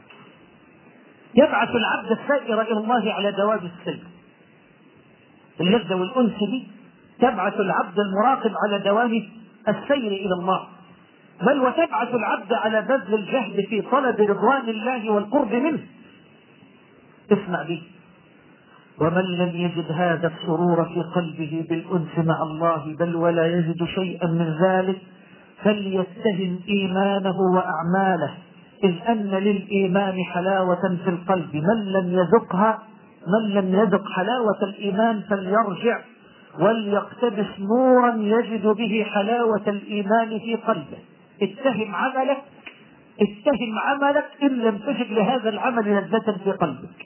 يبعث العبد السائر إلى الله على دوام السير. اللذة والأنس دي تبعث العبد المراقب على دوام السير إلى الله. بل وتبعث العبد على بذل الجهد في طلب رضوان الله والقرب منه. اسمع بي: ومن لم يجد هذا السرور في قلبه بالأنس مع الله بل ولا يجد شيئا من ذلك فليتهم إيمانه وأعماله، إذ أن للإيمان حلاوة في القلب من لم يذق حلاوة الإيمان فليرجع وليقتبس نورا يجد به حلاوة الإيمان في قلبه. اتهم عملك إن لم تجد لهذا العمل لذة في قلبك.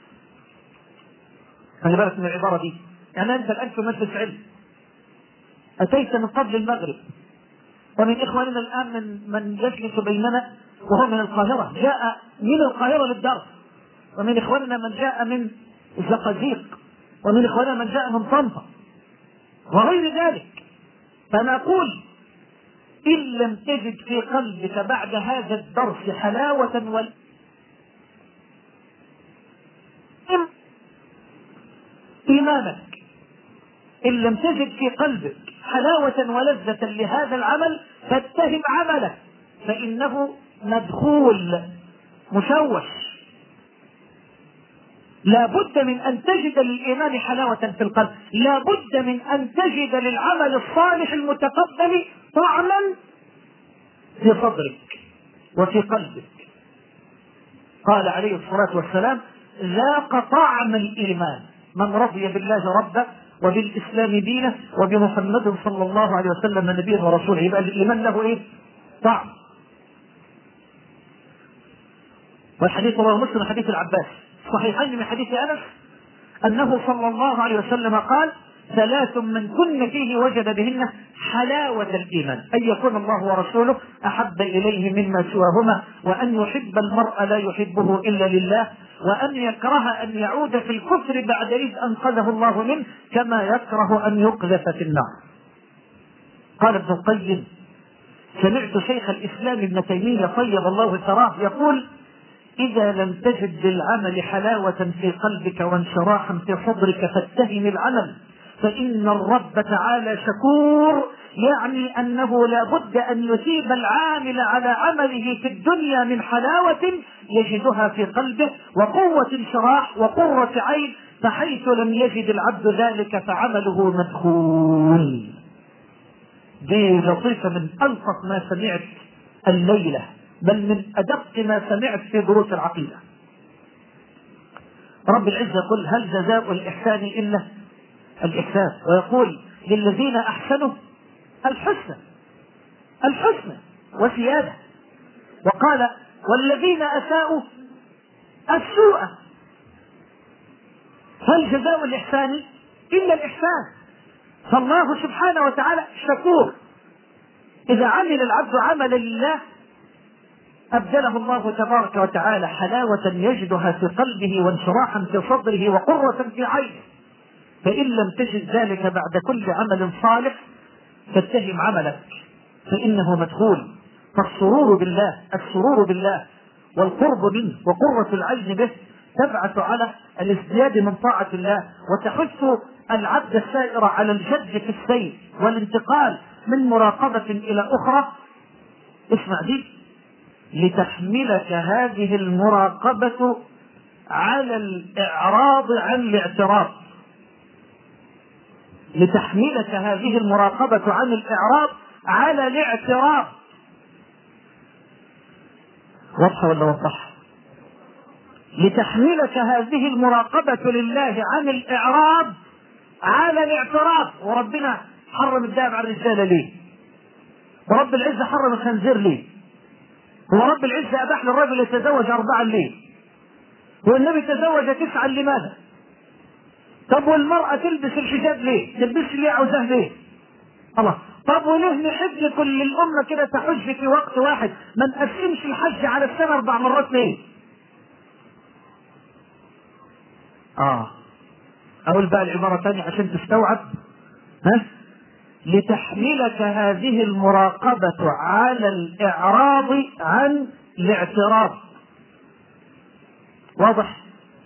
خلي بالك من العبارة دي. يعني أنت الآن في مجلس علم، أتيت من قبل المغرب، ومن إخواننا الآن من يجلس بيننا وهو من القاهرة، جاء من القاهرة للدرس، ومن إخواننا من جاء من الزقازيق، ومن إخواننا من جاء من طنطا وغير ذلك. فنقول: إن لم تجد في قلبك بعد هذا الدرس حلاوة إيمانك، إن لم تجد في قلبك حلاوة ولذة لهذا العمل فاتهم عملك، فإنه مدخول مشوش. لا بد من أن تجد للإيمان حلاوة في القلب، لا بد من أن تجد للعمل الصالح المتقبل طعما في صدرك وفي قلبك. قال عليه الصلاة والسلام: ذاق طعم الإيمان من رضي بالله ربا وبالإسلام دينه وبمحمد صلى الله عليه وسلم نبيا ورسوله. يبقى الإيمان له إيه؟ طعم. والحديث رواه مسلم حديث العباس صحيحين من حديث أنس أنه صلى الله عليه وسلم قال: 3 من كن فيه وجد بهن حلاوة الإيمان، أن يكون الله ورسوله أحب إليه مما سواهما، وأن يحب المرء لا يحبه إلا لله، وأن يكره أن يعود في الكفر بعد إذ أنقذه الله منه، كما يكره أن يقذف في النار. قال ابن القيم: سمعت شيخ الإسلام ابن تيمية طيب الله ثراه يقول: إذا لم تجد للعمل حلاوة في قلبك وانشراحا في صدرك فاتهم العمل، فإن الرب تعالى شكور، يعني أنه لا بد أن يثيب العامل على عمله في الدنيا من حلاوة يجدها في قلبه وقوة انشراح وقرة عين، فحيث لم يجد العبد ذلك فعمله مدخول. دي لطيفة من ألطف ما سمعت الليلة، بل من أدق ما سمعت في دروس العقيدة. رب العزة يقول: هل جزاء الإحسان إلا الإحسان، ويقول: للذين أحسنوا الحسنى وزيادة، وقال: والذين أساءوا السوء. هل جزاء الإحسان إلا الإحسان. فالله سبحانه وتعالى شكور. إذا عمل العبد عملا لله أبدله الله تبارك وتعالى حلاوة يجدها في قلبه وانشراحا في صدره وقرة في عينه. فإن لم تجد ذلك بعد كل عمل صالح فاتهم عملك، فإنه مدخول. فالسرور بالله والقرب منه وقرة العين به تبعث على الازدياد من طاعة الله، وتحث العبد السائر على الجد في السير والانتقال من مراقبة إلى أخرى. اسمع دي: لتحملك هذه المراقبة على الإعراض عن الاعتراض. لتحملك هذه المراقبة عن الإعراض على الاعتراض. واضحة ولا وضح؟ لتحملك هذه المراقبة لله عن الإعراض على الاعتراض. وربنا حرم الذهب على الرجال ليه؟ ورب العزة حرم الخنزير ليه؟ ورب العزة أباح للرجل يتزوج 4 ليه؟ والنبي تزوج 9 لماذا؟ طب والمرأة تلبس الحجاب ليه؟ تلبس ليه عاوزاه ليه؟ الله. طب وليه نحج كل الأمة كده تحج في وقت واحد؟ ما نقسمش الحج على السنة 4 مرات ليه؟ أقول بقى العبارة تانية عشان تستوعب. لتحملك هذه المراقبة على الإعراض عن الاعتراض. واضح؟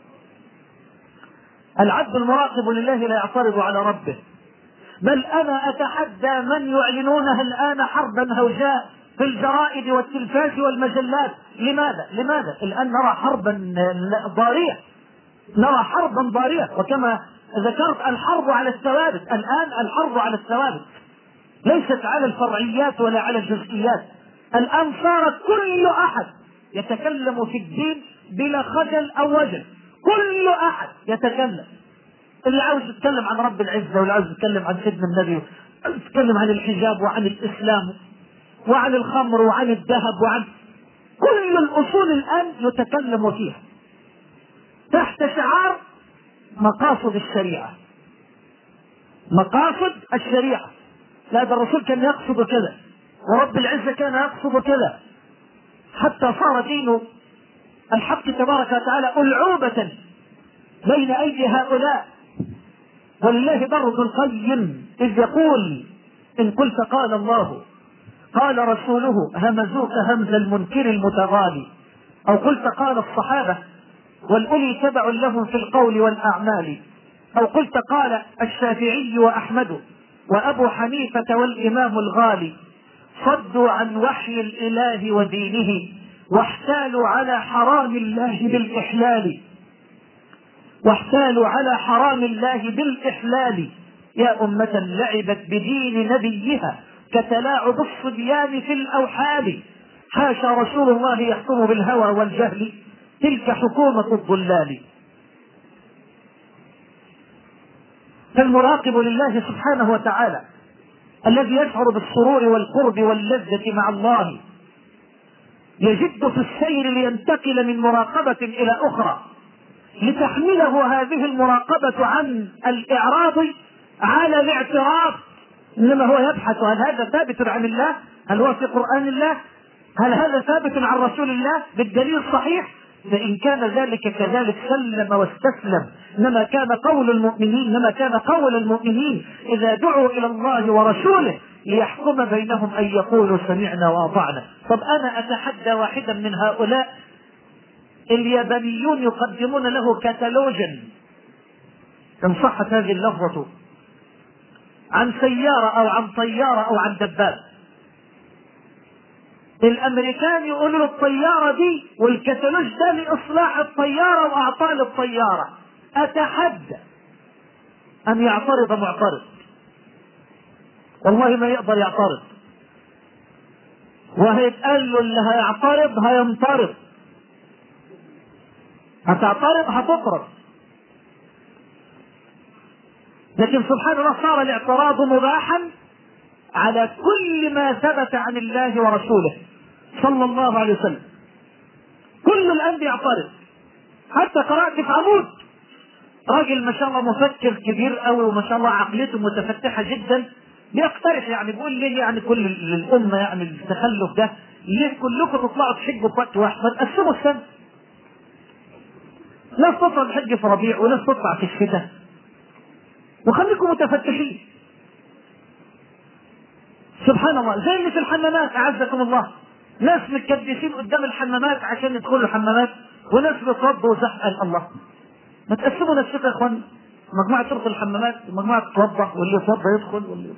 العبد المراقب لله لا يعترض على ربه، بل أنا أتحدى من يعلنونها الآن حربا هوجاء في الجرائد والتلفاز والمجلات. لماذا؟ الآن نرى حربا ضارية، نرى حربا ضارية، وكما ذكرت الحرب على الثوابت. الآن الحرب على الثوابت ليست على الفرعيات ولا على الجزئيات. الآن صار كل أحد يتكلم في الدين بلا خجل أو وجل، كل أحد يتكلم. اللي عاوز يتكلم عن رب العزة، واللي عاوز يتكلم عن سيدنا النبي، يتكلم عن الحجاب وعن الإسلام وعن الخمر وعن الذهب وعن كل الأصول الآن يتكلم فيها تحت شعار مقاصد الشريعة. مقاصد الشريعة، لا ده الرسول كان يقصد كذا، ورب العزة كان يقصد كذا، حتى صار دين الحق تبارك وتعالى ألعوبة بين أيدي هؤلاء. ولله بر ابن القيم إذ يقول: إن قلت قال الله قال رسوله همزوك همز المنكر المتغالي، أو قلت قال الصحابة والأولي تبع لهم في القول والأعمال، أو قلت قال الشافعي وأحمد وأبو حنيفة والإمام الغالي، صدوا عن وحي الإله ودينه واحتالوا على حرام الله بالإحلال، واحتالوا على حرام الله بالإحلال. يا أمة لعبت بدين نبيها كتلاعب الصبيان في الأوحال، حاشا رسول الله يحكم بالهوى والجهل، تلك حكومة الضلال. فالمراقب لله سبحانه وتعالى الذي يشعر بالسرور والقرب واللذة مع الله يجد في السير لينتقل من مراقبة إلى أخرى، لتحمله هذه المراقبة عن الإعراض على الاعتراف. إنما هو يبحث: هل هذا ثابت عن الله؟ هل هو في قرآن الله؟ هل هذا ثابت عن رسول الله بالدليل الصحيح؟ فإن كان ذلك كذلك سلم واستسلم. إنما كان قول المؤمنين إذا دعوا إلى الله ورسوله ليحكم بينهم أن يقولوا سمعنا وأطعنا. طب أنا أتحدى واحدا من هؤلاء، اليابانيون يقدمون له كتالوجا إن صحت هذه اللفظة عن سيارة أو عن طيارة أو عن دبابة. الأمريكان يقولوا الطيارة دي والكتالوج ده لإصلاح الطيارة وأعطال الطيارة. أتحدى أن يعترض معترض، والله ما يقدر يعترض، وهيتقال له اللي هيعترض هينطرد، هتعترض هتطرد. لكن سبحان الله صار الاعتراض مباحا على كل ما ثبت عن الله ورسوله صلى الله عليه وسلم. كل الآن يعترض. حتى قرأت في عمود راجل ما شاء الله مفكر كبير قوي وما شاء الله عقليته متفتحة جدا، بيقترح يعني بيقول ليه يعني كل الأمة يعني التخلف ده، ليه كلكم تطلعوا تحجوا في وقت واحد؟ ما تقسموا السنة، ناس تطلع تحج في ربيع وناس تطلع في الشتاء، وخليكم متفتحين. سبحان الله. زي اللي في الحمامات أعزكم الله، ناس متكدسين قدام الحمامات عشان يدخلوا الحمامات، وناس بيتوضوا وزحقا. الله، ما تقسموا نفسكم يا اخوان، مجموعة تدخل الحمامات ومجموعة تتوضا، واللي يتوضا يدخل واللي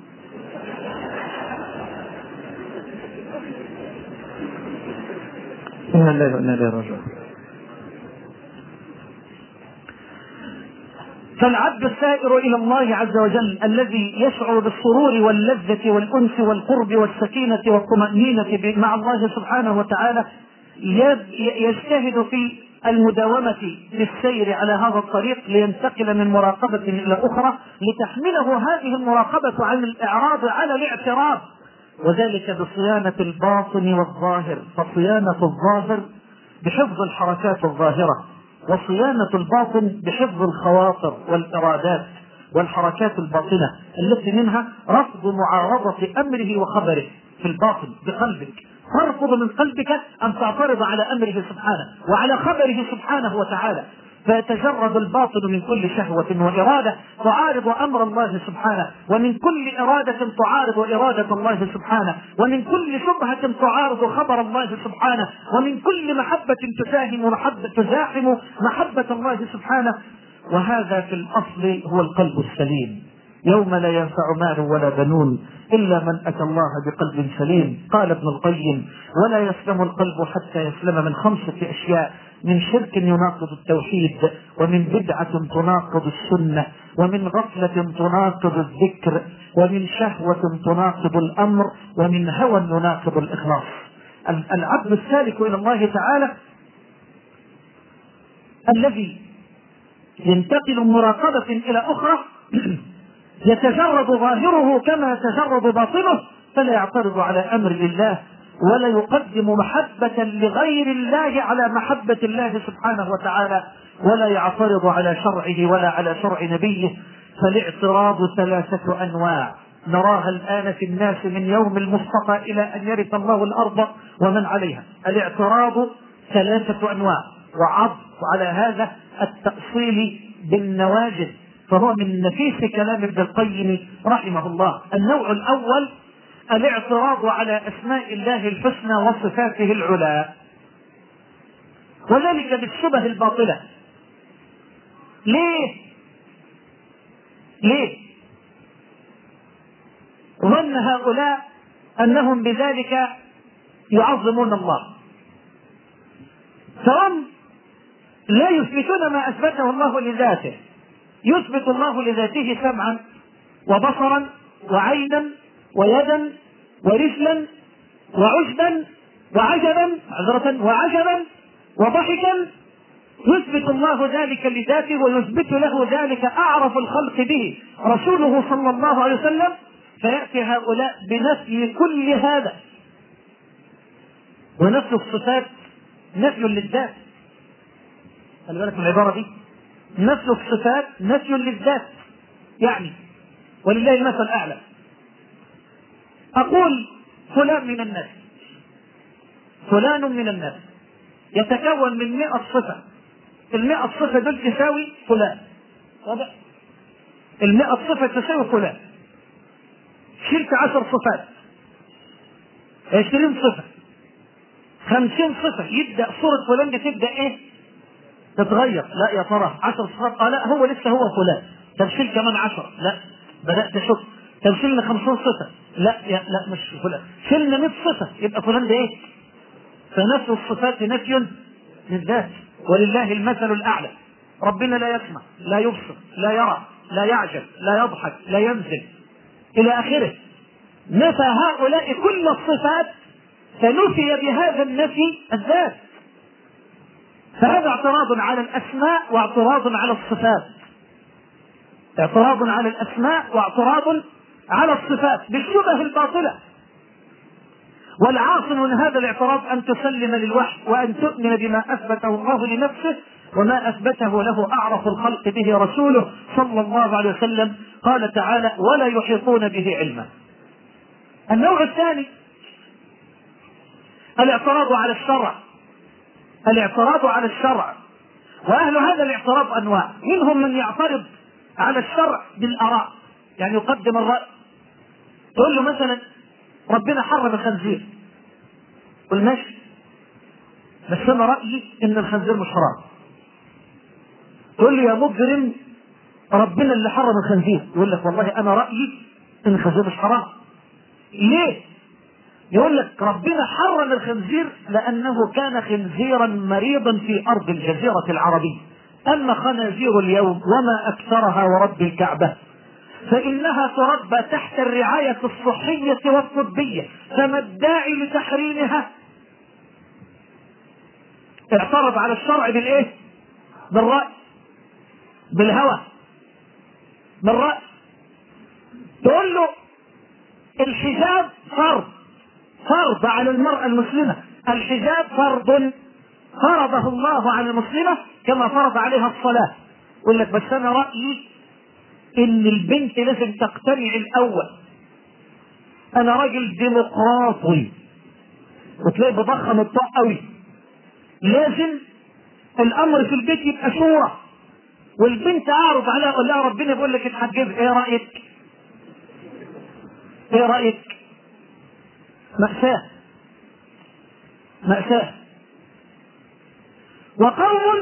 إنا لله وإنا إليه راجعون. فالعبد السائر إلى الله عز وجل الذي يشعر بالسرور واللذة والأنس والقرب والسكينة والطمأنينة مع الله سبحانه وتعالى يجتهد في المداومة في السير على هذا الطريق لينتقل من مراقبة إلى أخرى، لتحمله هذه المراقبة عن الإعراض على الاعتراض، وذلك بصيانة الباطن والظاهر. فصيانة الظاهر بحفظ الحركات الظاهرة، وصيانة الباطن بحفظ الخواطر والإرادات والحركات الباطنة التي منها رفض معارضة أمره وخبره في الباطن بقلبك. ترفض من قلبك أن تعترض على أمره سبحانه وعلى خبره سبحانه وتعالى، فيتجرد الباطن من كل شهوة وإرادة تعارض أمر الله سبحانه، ومن كل إرادة تعارض إرادة الله سبحانه، ومن كل شبهة تعارض خبر الله سبحانه، ومن كل محبة تزاحم محبة الله سبحانه. وهذا في الأصل هو القلب السليم. يوم لا ينفع مال ولا بنون إلا من أتى الله بقلب سليم. قال ابن القيم: ولا يسلم القلب حتى يسلم من 5 أشياء: من شرك يناقض التوحيد، ومن بدعة تناقض السنة، ومن غفلة تناقض الذكر، ومن شهوة تناقض الأمر، ومن هوى يناقض الإخلاص. العبد السالك إلى الله تعالى الذي ينتقل من مراقبة إلى أخرى يتجرد ظاهره كما يتجرد باطنه، فلا يعترض على أمر الله، ولا يقدم محبة لغير الله على محبة الله سبحانه وتعالى، ولا يعترض على شرعه ولا على شرع نبيه. فالاعتراض 3 أنواع نراها الآن في الناس من يوم المصطفى إلى أن يرث الله الأرض ومن عليها. الاعتراض 3 أنواع، وعض على هذا التأصيل بالنواجذ، فهو من نفيس كلام ابن القيم رحمه الله. النوع الأول الاعتراض على أسماء الله الحسنى وصفاته العلى، وذلك بالشبه الباطلة. ليه ظن هؤلاء أنهم بذلك يعظمون الله، فهم لا يثبتون ما أثبته الله لذاته. يثبت الله لذاته سمعا وبصرا وعينا ويدا ورجلا وعجبا وعجبا وضحكا. يثبت الله ذلك لذاته، ويثبت له ذلك أعرف الخلق به رسوله صلى الله عليه وسلم. فيأتي هؤلاء بنفي كل هذا، ونفي الصفات نفي للذات. خلي بالك من العبارة دي، نفي الصفات نفي للذات. يعني ولله المثل الأعلى، أقول فلان من الناس يتكون من 100 صفة. 100 صفة دول تساوي فلان، 100 صفة تساوي فلان. شلت 10 صفات، 20 صفة، 50 صفة، يبدأ صورة فلان دي تبدأ ايه؟ تتغير. لا يا ترى 10 صفات، لا هو لسه هو فلان. طب شيل كمان 10، لا بدأت اشك. طب شلنا 50 صفة، لا مش فلان. شلنا 100 صفة، يبقى فلان ده ايه؟ فنفي الصفات نفي للذات، ولله المثل الأعلى. ربنا لا يسمع، لا يبصر، لا يرى، لا يعجب، لا يضحك، لا ينزل إلى آخره. نفى هؤلاء كل الصفات، فنفي بهذا النفي الذات. فهذا اعتراض على الأسماء واعتراض على الصفات، اعتراض على الأسماء واعتراض على الصفات بالشبه الباطلة. والعاصم من هذا الاعتراض أن تسلم للوحي، وأن تؤمن بما أثبته الله لنفسه وما أثبته له أعرف الخلق به رسوله صلى الله عليه وسلم. قال تعالى: ولا يحيطون به علما. النوع الثاني الاعتراض على الشرع. وأهل هذا الاعتراض أنواع، منهم من يعترض على الشرع بالآراء، يعني يقدم الرأي. تقول له مثلا ربنا حرم الخنزير، قل ماشي، بس أنا رأيي إن الخنزير مش حرام. تقول له يا مجرم ربنا اللي حرم الخنزير، يقول لك والله أنا رأيي إن الخنزير مش حرام. ليه؟ يقول لك ربنا حرم الخنزير لأنه كان خنزيرا مريضا في أرض الجزيرة العربية. أما خنازير اليوم وما أكثرها ورب الكعبة فإنها تربى تحت الرعاية الصحية والطبية، فما الداعي لتحريمها؟ اعترض على الشرع بالإيه؟ بالرأي، بالهوى، بالرأي. تقول له الحجاب فرض على المرأة المسلمة، الحجاب فرضه الله على المسلمة كما فرض عليها الصلاة. يقول لك بس أنا رأيي إن البنت لازم تقتنع الأول، أنا راجل ديمقراطي، وتلاقي بضخم الطاق قوي، لازم الأمر في البيت يبقى شورى. والبنت أعرض عليها أقول لها ربنا بيقول لك اتحجب، إيه رأيك؟ مأساة. وقوم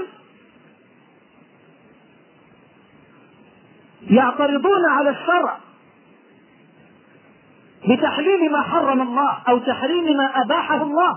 يعترضون على الشرع بتحليل ما حرم الله أو تحريم ما أباحه الله،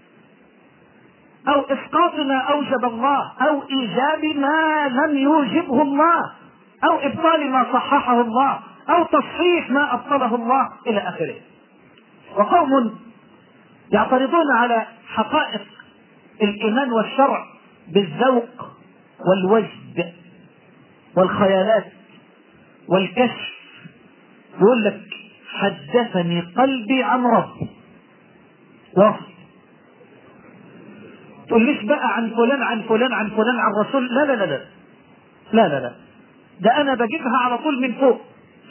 أو إسقاط ما أوجب الله، أو إيجاب ما لم يوجبه الله، أو إبطال ما صححه الله، أو تصحيح ما أبطله الله إلى آخره. وقوم يعترضون على حقائق الإيمان والشرع بالذوق والوجد والخيالات والكشف، يقول لك حدثني قلبي عن ربي وصف، تقول ليش بقى عن فلان عن فلان عن فلان عن رسول، لا لا لا لا لا لا لا، ده أنا بجيبها على طول من فوق.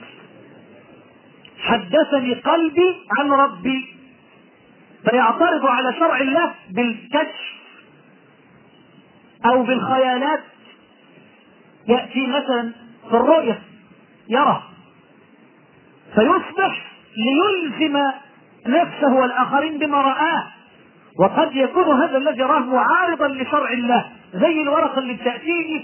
حدثني قلبي عن ربي، فيعترض على شرع الله بالكشف أو بالخيالات. يأتي مثلا في الرؤية يرى فيصبح ليلزم نفسه والآخرين بما رآه، وقد يكون هذا الذي راه معارضا لشرع الله، زي الورقة اللي بتأتيني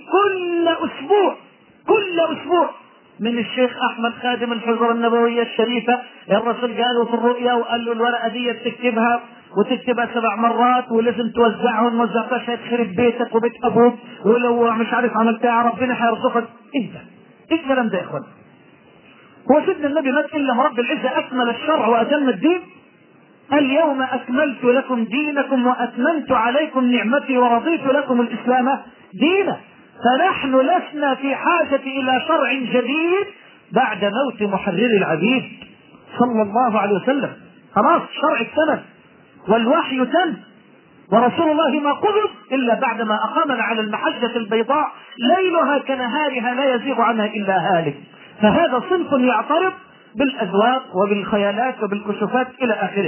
كل أسبوع من الشيخ أحمد خادم الحجرة النبوية الشريفة. الرسول قالوا في الرؤيا وقال له الورقة دي تكتبها وتكتبها 7 مرات ولازم توزعها، وما وزعتهاش هتخرب بيتك وبيت أبوك، ولو مش عارف عملتها ربنا هيرزقك. إيه الكلام ده يا إخوان؟ هو سيدنا النبي مات إلا رب العزة أكمل الشرع وأتم الدين؟ اليوم أكملت لكم دينكم وأتممت عليكم نعمتي ورضيت لكم الإسلام دينا. فنحن لسنا في حاجة إلى شرع جديد بعد موت محرر العبيد صلى الله عليه وسلم. خلاص شرع اكتمل والوحي تم، ورسول الله ما قبض إلا بعدما أقامنا على المحجة البيضاء ليلها كنهارها لا يزيغ عنها إلا هالك. فهذا صنف يعترض بالأذواق وبالخيالات وبالكشوفات إلى آخره.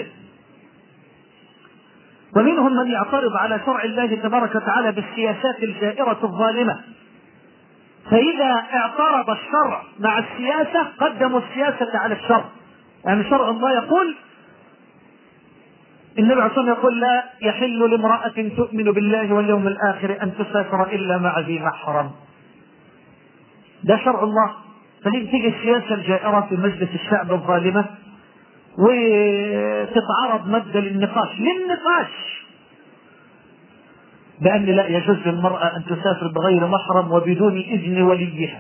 ومنهم من يعترض على شرع الله تبارك وتعالى بالسياسات الجائرة الظالمة، فإذا اعترض الشرع مع السياسة قدموا السياسة على الشرع. يعني شرع الله يقول، النبي عليه الصلاة والسلام يقول لا يحل لامرأة تؤمن بالله واليوم الآخر أن تسافر إلا مع ذي محرم، ده شرع الله. فتيجي السياسة الجائرة في مجلس الشعب الظالمة وتتعرض مادة للنقاش بأن لا يجوز للمرأة أن تسافر بغير محرم وبدون إذن وليها.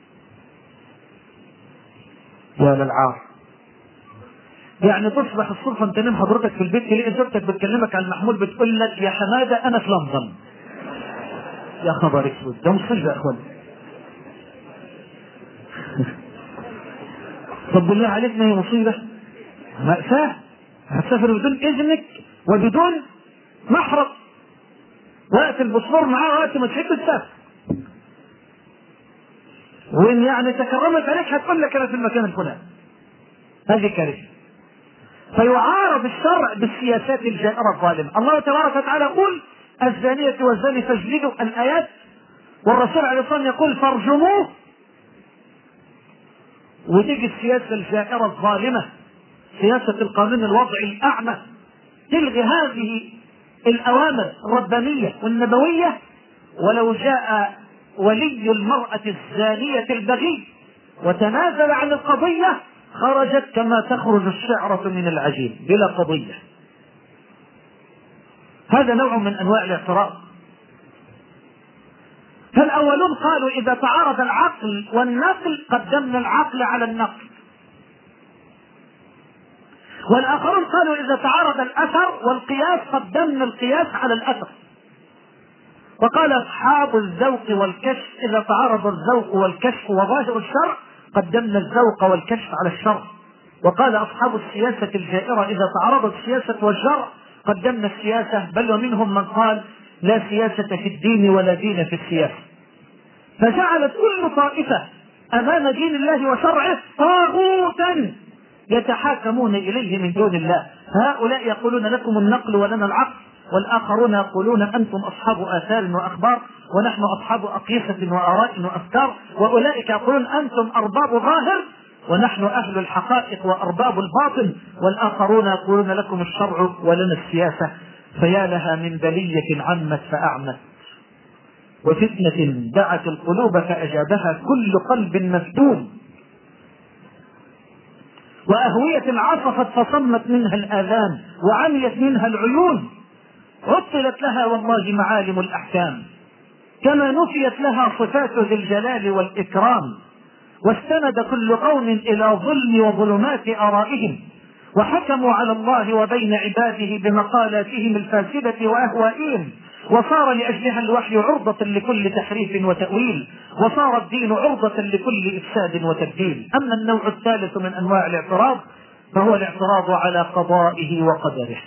يا للعار! يعني تصبح الصبح انت نام حضرتك في البيت تلاقي زوجتك بتكلمك على المحمول بتقول لك يا حمادة أنا في لندن. يا خبر اسود، ده مصيبة يا أخوان. طب بالله عليك ما هي مصيبة؟ مأساة. هتسافر بدون إذنك وبدون محرم، وقت الباسبور معاه وقت ما تحب تسافر، وإن يعني تكرمت عليك هتقول لك أنا في المكان الفلاني. هذه كارثة. فيعارض الشرع بالسياسات الجائرة الظالمة. الله تبارك وتعالى يقول الزانية والزاني فاجلدوا الآيات، والرسول عليه الصلاة والسلام يقول فارجموه. وتيجي السياسة الجائرة الظالمة، سياسة القانون الوضعي الأعمى، تلغي هذه الأوامر الربانية والنبوية، ولو جاء ولي المرأة الزانية البغي وتنازل عن القضية خرجت كما تخرج الشعرة من العجين بلا قضية. هذا نوع من أنواع الاعتراض. فالأولون قالوا إذا تعارض العقل والنقل قدمنا العقل على النقل، والآخرون قالوا إذا تعارض الأثر والقياس قدمنا القياس على الأثر. وقال أصحاب الذوق والكشف إذا تعارض الذوق والكشف وظاهر الشرع قدمنا الذوق والكشف على الشرع. وقال أصحاب السياسة الجائرة إذا تعارضت السياسة والشرع قدمنا السياسة، بل ومنهم من قال لا سياسة في الدين ولا دين في السياسة. فجعلت كل طائفة أمام دين الله وشرعه طاغوتا يتحاكمون إليه من دون الله. هؤلاء يقولون لكم النقل ولنا العقل، والآخرون يقولون أنتم أصحاب آثار وأخبار ونحن أصحاب أقيسة وآراء وأفكار، وأولئك يقولون أنتم أرباب ظاهر ونحن أهل الحقائق وأرباب الباطن، والآخرون يقولون لكم الشرع ولنا السياسة. فيا لها من بلية عمت فأعمت، وفتنة دعت القلوب فأجابها كل قلب مفتون. وأهوية عصفت فصمت منها الآذان وعميت منها العيون، عطلت لها والله معالم الأحكام، كما نفيت لها صفات ذي الجلال والإكرام، واستند كل قوم إلى ظلم وظلمات آرائهم، وحكموا على الله وبين عباده بمقالاتهم الفاسدة وأهوائهم، وصار لأجلها الوحي عرضة لكل تحريف وتأويل، وصار الدين عرضة لكل إفساد وتبديل. أما النوع الثالث من أنواع الاعتراض فهو الاعتراض على قضائه وقدره،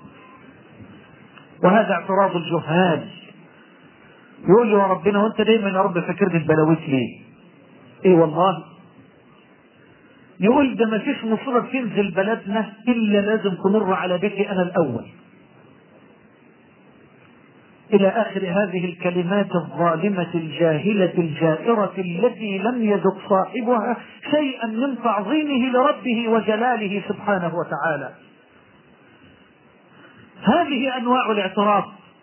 وهذا اعتراض الجهال. يقول له يا ربنا وانت دايما يا رب فاكرني ببلاويك ليه؟ ايه والله. يقول ده ما فيش مصيبه تنزل بلدنا الا لازم تمر على بيتي انا الاول، الى اخر هذه الكلمات الظالمه الجاهله الجائره التي لم يذق صاحبها شيئا من تعظيمه لربه وجلاله سبحانه وتعالى. هذه انواع الاعتراض،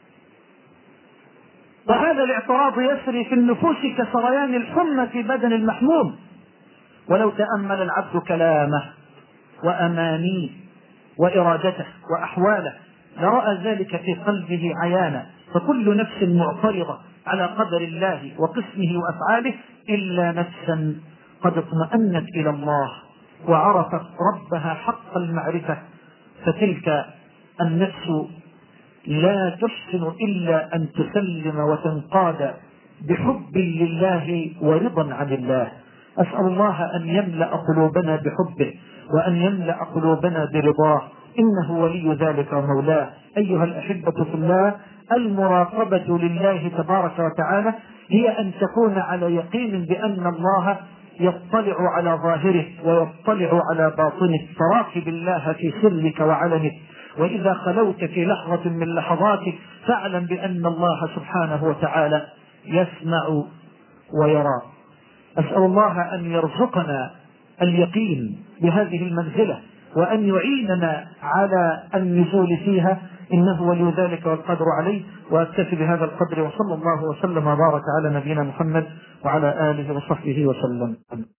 وهذا الاعتراض يسري في النفوس كسريان الحمى في بدن المحموم. ولو تأمل العبد كلامه وأمانيه وإرادته وأحواله لرأى ذلك في قلبه عيانا. فكل نفس معترضة على قدر الله وقسمه وأفعاله إلا نفسا قد اطمأنت إلى الله وعرفت ربها حق المعرفة، فتلك النفس لا تحسن إلا أن تسلم وتنقاد بحب لله ورضا عن الله. أسأل الله أن يملأ قلوبنا بحبه وأن يملأ قلوبنا برضاه، إنه ولي ذلك ومولاه. أيها الأحبة في الله، المراقبة لله تبارك وتعالى هي أن تكون على يقين بأن الله يطلع على ظاهره ويطلع على باطنه، فراقب الله في سرك وعلنك، وإذا خلوت في لحظة من لحظاتك فاعلم بأن الله سبحانه وتعالى يسمع ويرى. أسأل الله أن يرزقنا اليقين بهذه المنزلة وأن يعيننا على النزول فيها، إنه ولي ذلك والقدر عليه. وأكتفي بهذا القدر، وصلى الله وسلم وبارك على نبينا محمد وعلى آله وصحبه وسلم.